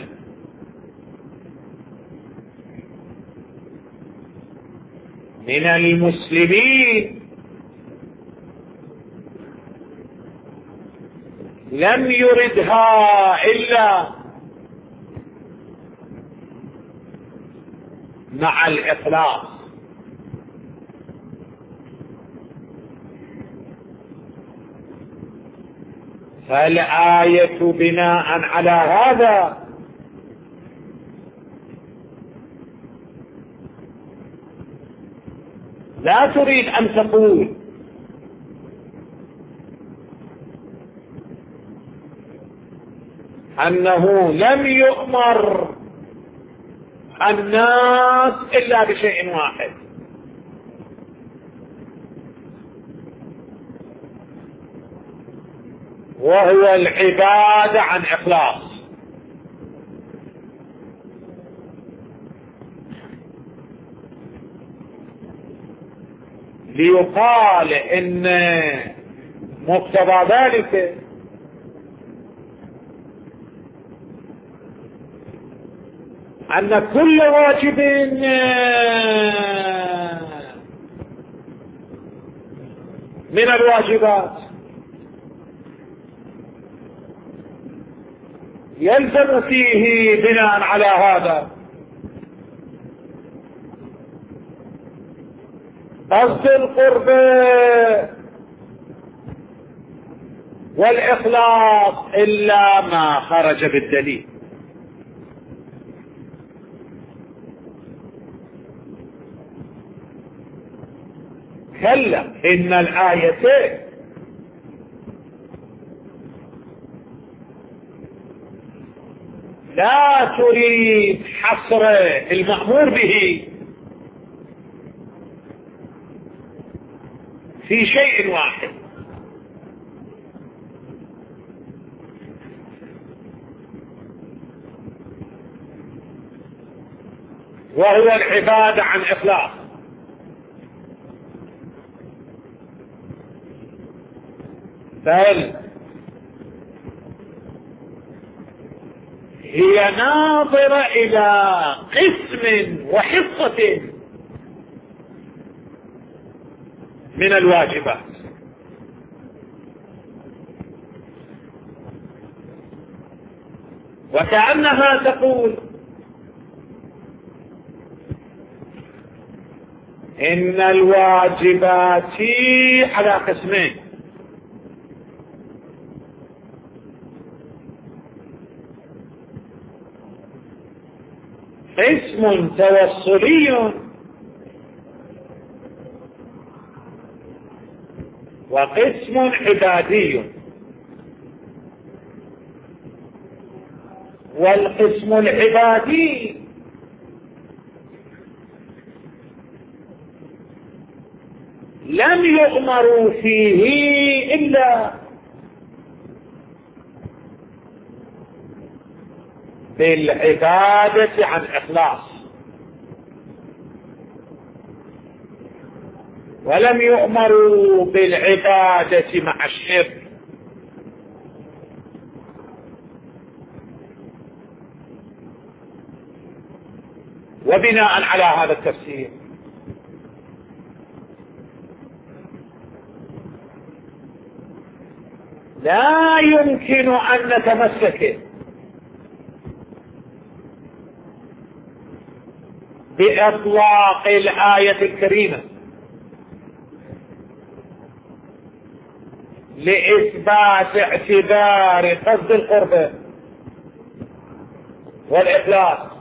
من المسلمين لم يردها إلا مع الإخلاص. فالآية بناء على هذا لا تريد أن تقول أنه لم يؤمر الناس إلا بشيء واحد، وهو العبادة عن إخلاص. ليقال إن مقتضى ذلك أن كل واجب من الواجبات يلزم فيه بناء على هذا قصد القرب والإخلاص إلا ما خرج بالدليل. كلا إن الآيتين لا تريد حصر المأمور به في شيء واحد، وهو العبادة عن إخلاص. بل هي ناظرة إلى قسم وحصة من الواجبات، وكأنها تقول إن الواجبات على قسمين: قسم توصلي وقسم عبادي. والقسم العبادي لم يؤمروا فيه إلا بالعبادة عن إخلاص، ولم يؤمروا بالعبادة مع الشرك. وبناء على هذا التفسير لا يمكن أن نتمسك بإطلاق الآية الكريمة لإثبات اعتبار قصد القرب والإخلاص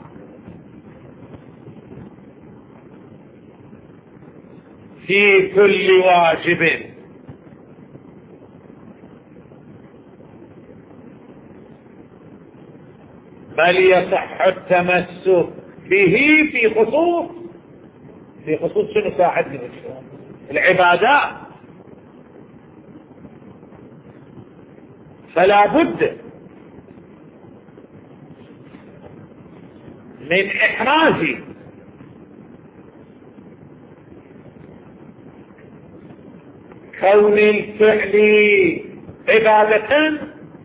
في كل واجب، بل يصح التمسك به في خصوص شنو ساعدني العبادات. فلا بد من إحراز كون الفعل عبادة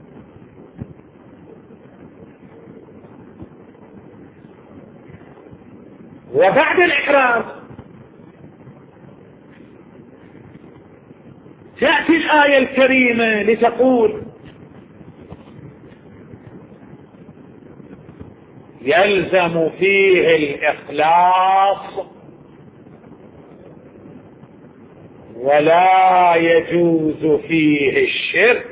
وبعد الإحراز تأتي الآية الكريمة لتقول يلزم فيه الإخلاص ولا يجوز فيه الشرك.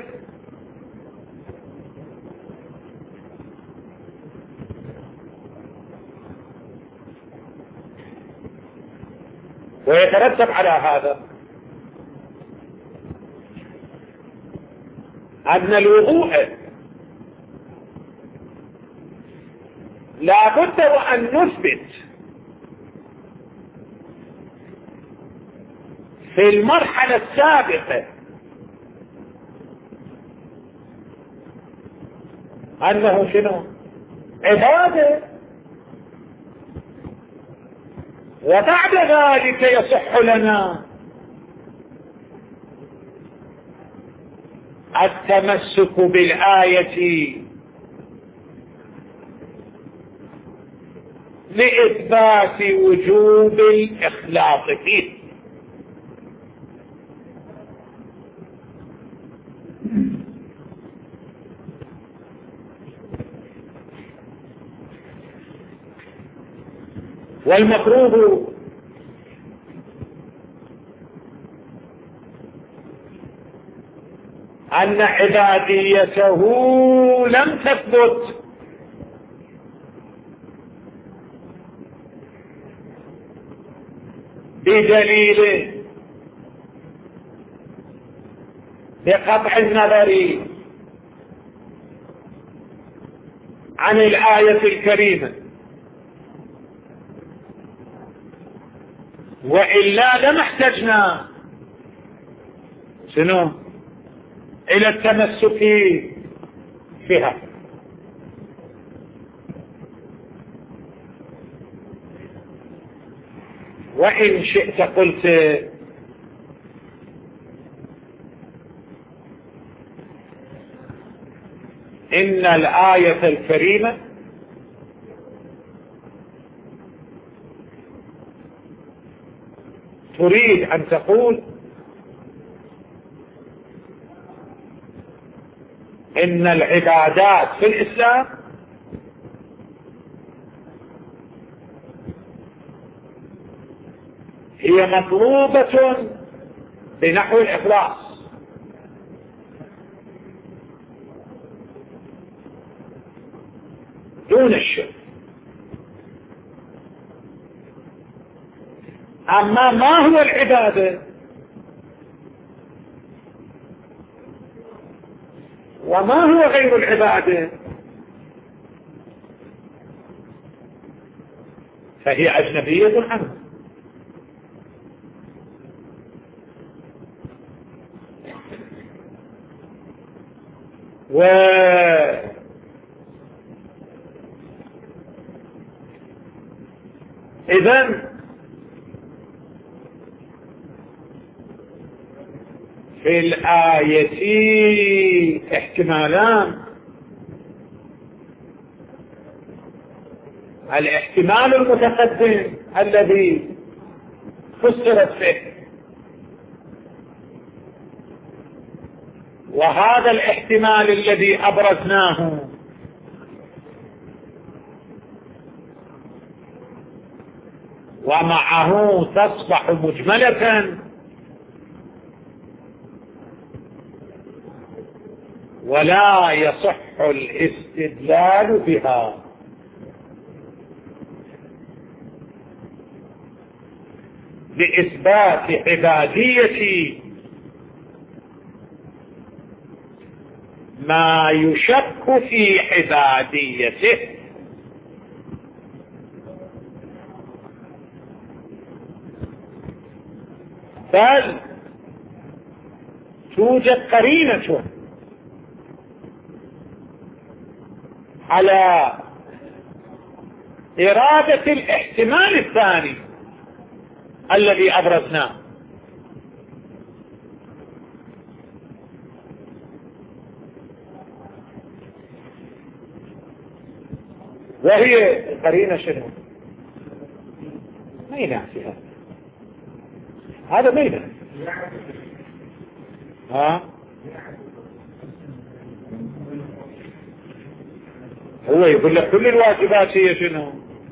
ويترتب على هذا أن الوضوء لا بد وأن نثبت في المرحلة السابقة أنه شنو؟ عبادة، وبعد ذلك يصح لنا التمسك بالآية لإثبات وجوب الإخلاص فيه. والمفروض أن عباديته لم تثبت بدليل بقطع النظر عن الآية الكريمة، وإلا لما احتجنا شنو إلى التمسك بها. وإن شئت قلت إن الآية الكريمة تريد أن تقول إن العبادات في الإسلام هي مطلوبة بنحو الإخلاص، دون الشرك. أما ما هو العبادة وما هو غير العبادة فهي أجنبية عنه. إذن في الآية احتمالان: الاحتمال المتقدم الذي فسرت فيه، وهذا الاحتمال الذي أبرزناه ومعه تصبح مجملة ولا يصح الاستدلال بها. لإثبات عبادية ما يشك في عباديته، بل توجد قرينة على إرادة الاحتمال الثاني الذي أبرزناه، وهي قرينة شنو؟ ما ينافي هذا ما ينافي. هو يقول لك كل الواجبات هي شنو؟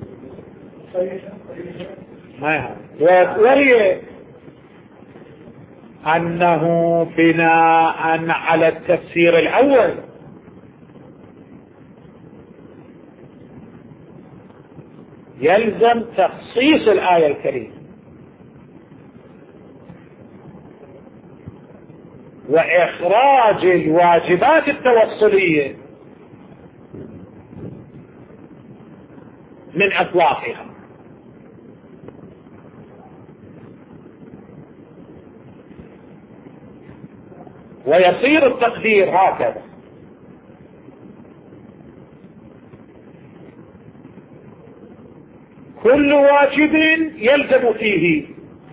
ما يهاب. وهي أنه بناء على التفسير الأول يلزم تخصيص الآية الكريمة وإخراج الواجبات التوصلية من أطلافها، ويصير التقدير هكذا: كل واجب يلزم فيه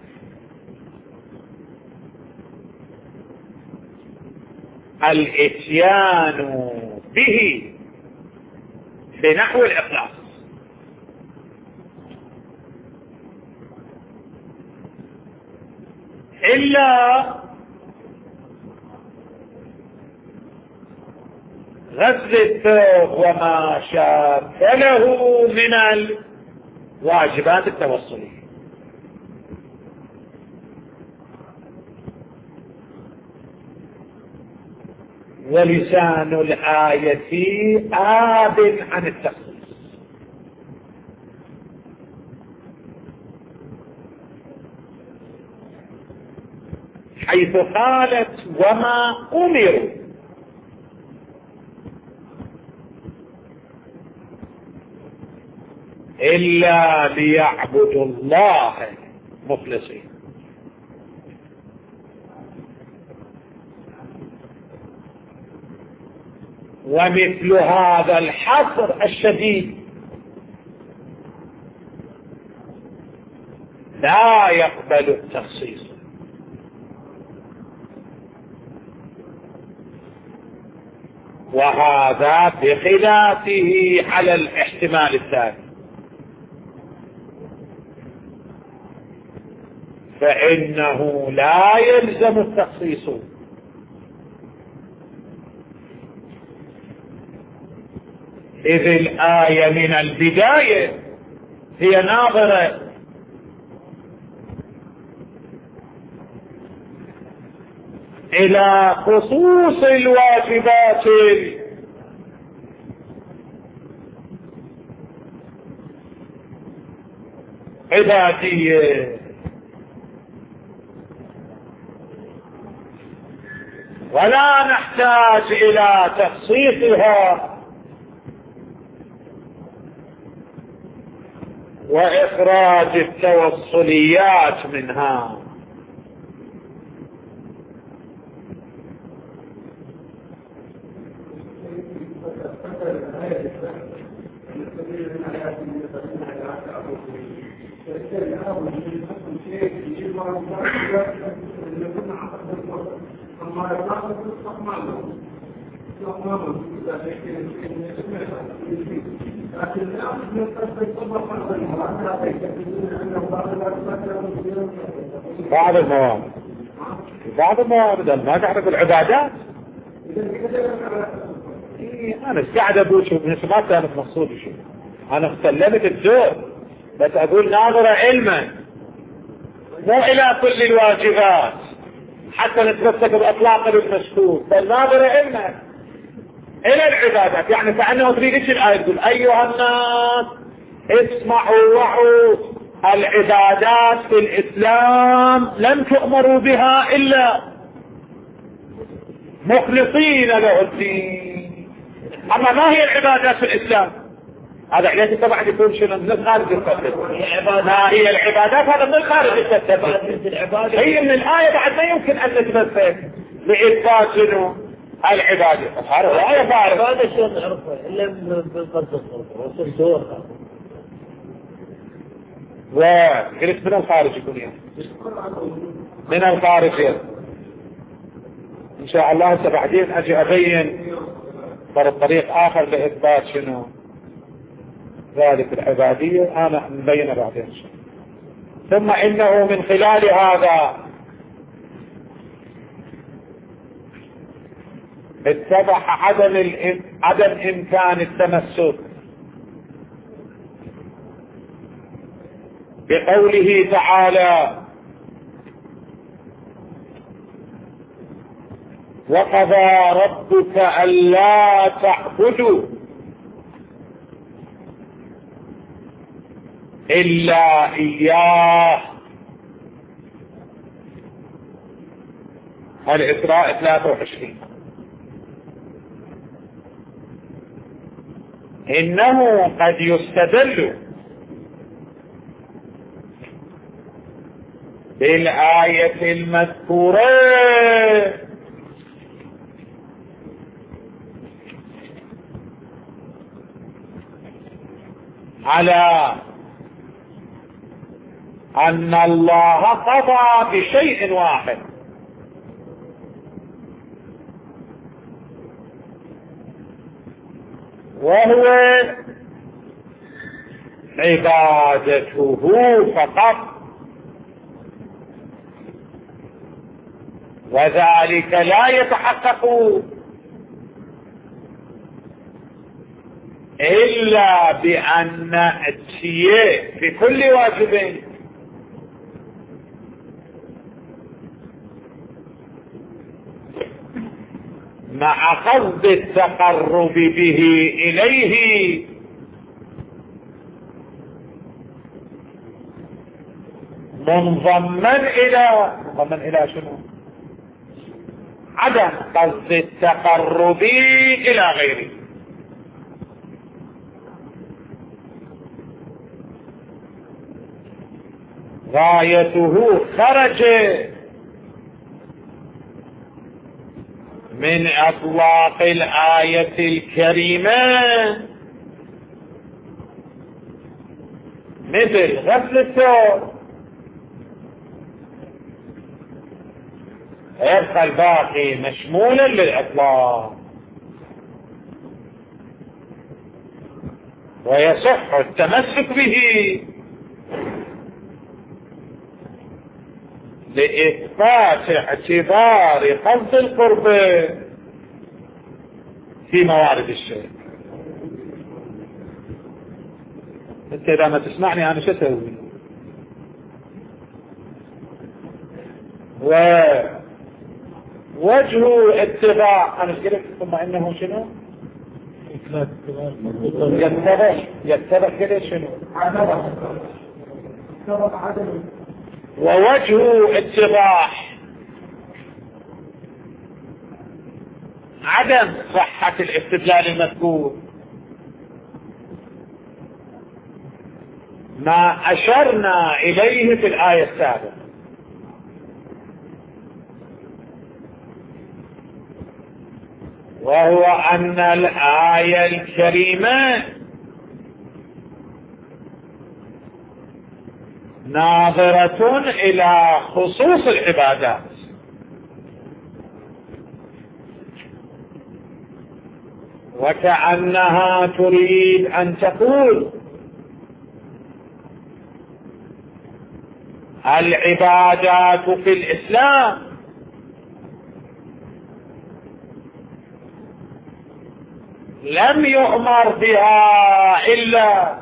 الاتيان به بنحو الإخلاص، إلا غسل الثوب وما شاكله من الواجبات التوصلية. ولسان الآية آب عن التخصيص، حيث قالت: وما أمروا إلا ليعبدوا الله مخلصين. ومثل هذا الحصر الشديد لا يقبل التخصيص، وهذا بخلافه على الاحتمال الثاني، فإنه لا يلزم التخصيص، إذ الآية من البداية هي ناظرة إلى خصوص الواجبات العبادية، ولا نحتاج إلى تخصيصها وإخراج التوصليات منها. بعض الموارد ما تعرف العبادات. أنا قاعد أقول شوف ما كانت مقصود شوف، أنا سلمت الدور بس أقول ناظرة علما مو إلى كل الواجبات حتى نتمسك بأطلاق المشكوك، بل ناظرة علما إلى العبادات. يعني كأنه تريد ايش الآية تقول أيها الناس اسمعوا وعوا، العبادات في الإسلام لم تؤمروا بها إلا مخلصين له الدين. أما ما هي العبادات في الإسلام؟ هذا عليك طبعا يكون شنو من الخارج التثبت. ما هي العبادات؟ هذا من الخارج التثبت. هي من الآية بعد ما يمكن أن نتمسك لإثبات شنو العبادة. هذا الآية فارغ. هذا الشيء نعرفه إلا بالقصد والصور. وقلت من الخارج يكون يعني من الخارج إن شاء الله. هسه بعدين أجي أبين طريق آخر لإثبات شنو ذلك العبادية، أنا مبينه بعدين. ثم إنه من خلال هذا اتضح عدم إمكان التمسك بقوله تعالى وقضى ربك ألا تعبدوا إلا إياه. الإسراء 23. إنه قد يستدل بالآية المذكورة على أن الله قضى بشيء واحد، وهو عبادته فقط، وذلك لا يتحقق إلا بأن نأتي في كل واجب مع قصد التقرب به إليه منضما إلى شنو؟ عدم قصد التقرب إلى غيره. غايته خرج من أطلاق الآية الكريمة مثل غسل الثوب، يبقى الباقي مشمولا للإطلاق، ويصح التمسك به لإثبات اعتبار قصد القرب في موارد الشيء. انت اذا ما تسمعني انا شو اسوي؟ ووجه اتباع انا قلت ثم انه شنو؟ يتبع كده شنو؟ ووجه اتباع عدم صحة الاستدلال المذكور ما أشرنا إليه في الآية السابقة، وهو أن الآية الكريمة ناظرة إلى خصوص العبادات، وكأنها تريد أن تقول العبادات في الإسلام لم يؤمر بها إلا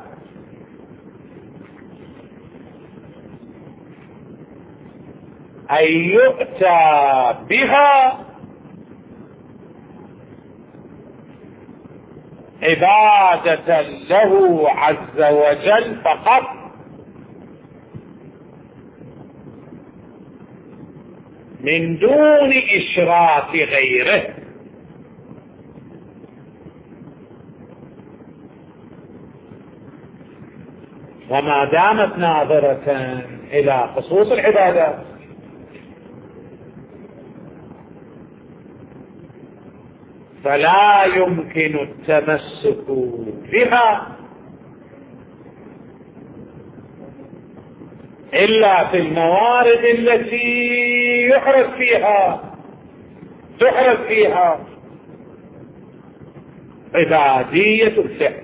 أن يؤتى بها عبادة له عز وجل فقط، من دون إشراك غيره. وما دامت ناظرة إلى خصوص العبادات فلا يمكن التمسك بها إلا في الموارد التي تحرز فيها عبادية الفعل.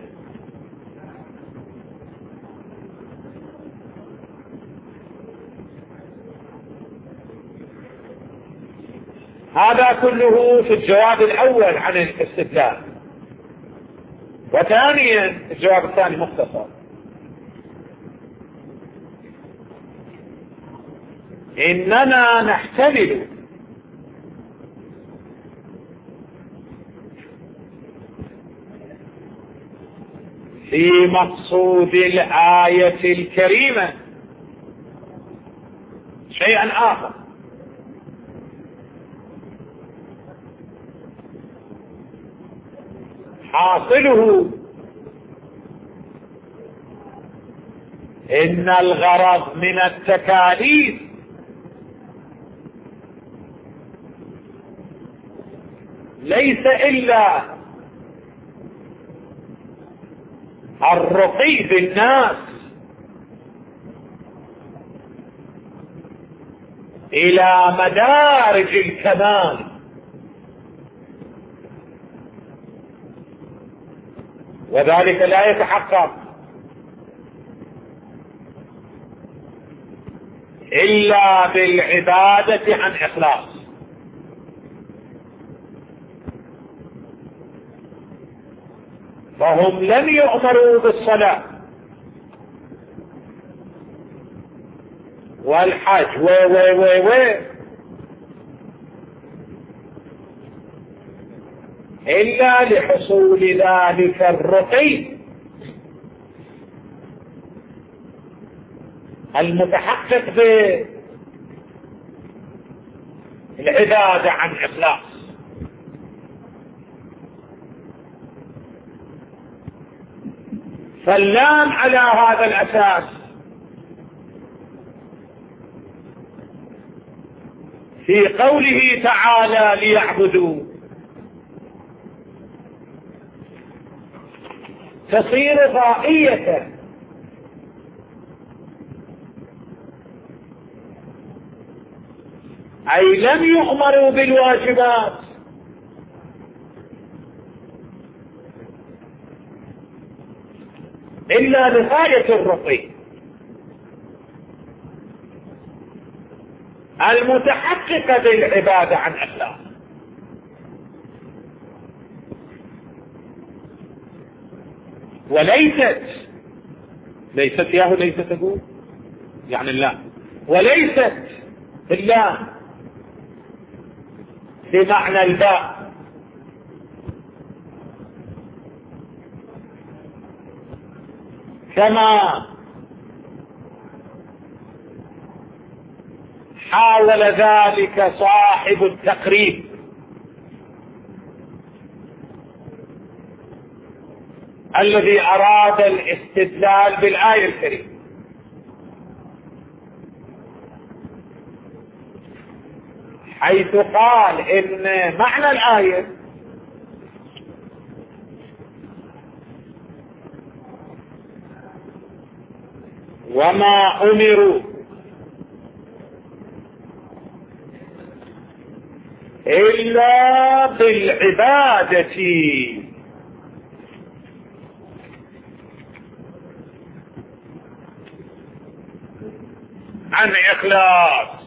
هذا كله في الجواب الأول عن الاستدلال. وثانيا الجواب الثاني مختصر: إننا نحتمل في مقصود الآية الكريمة شيئا آخر، حاصله إن الغرض من التكاليف ليس إلا الرقي بالناس إلى مدارج الكمال، وذلك لا يتحقق إلا بالعبادة عن إخلاص. فهم لم يؤمروا بالصلاة والحج إلا لحصول ذلك الرقي المتحقق بالعبادة عن إخلاص. فاللام على هذا الأساس في قوله تعالى ليعبدوا تصير غائية، أي لم يؤمروا بالواجبات إلا لغاية الرقي، المتحققة بالعبادة عن أخلاق. وليست ياهو ليست تقول يعني الله، وليست الله بمعنى الباء، كما حاول ذلك صاحب التقريب الذي أراد الاستدلال بالآية الكريمة، حيث قال إن معنى الآية وما أمروا إلا بالعبادة عن إخلاص.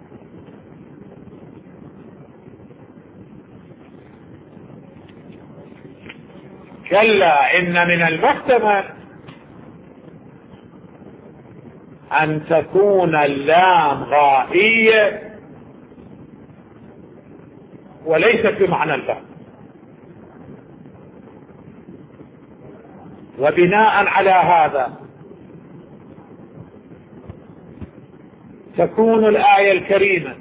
كلا إن من المحتمل أن تكون اللام غائية وليست بمعنى اللام، وبناء على هذا تكون الآية الكريمة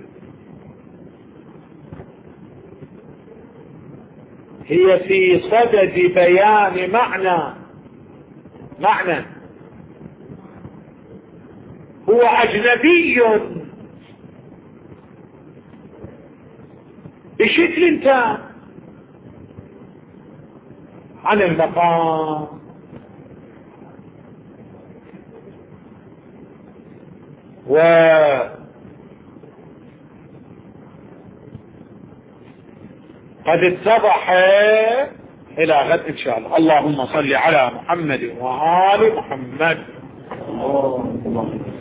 هي في صدد بيان معنى هو أجنبي بشكل تام عن المقام، وقد اتضح إلى غد إن شاء الله. اللهم صل على محمد وآل محمد.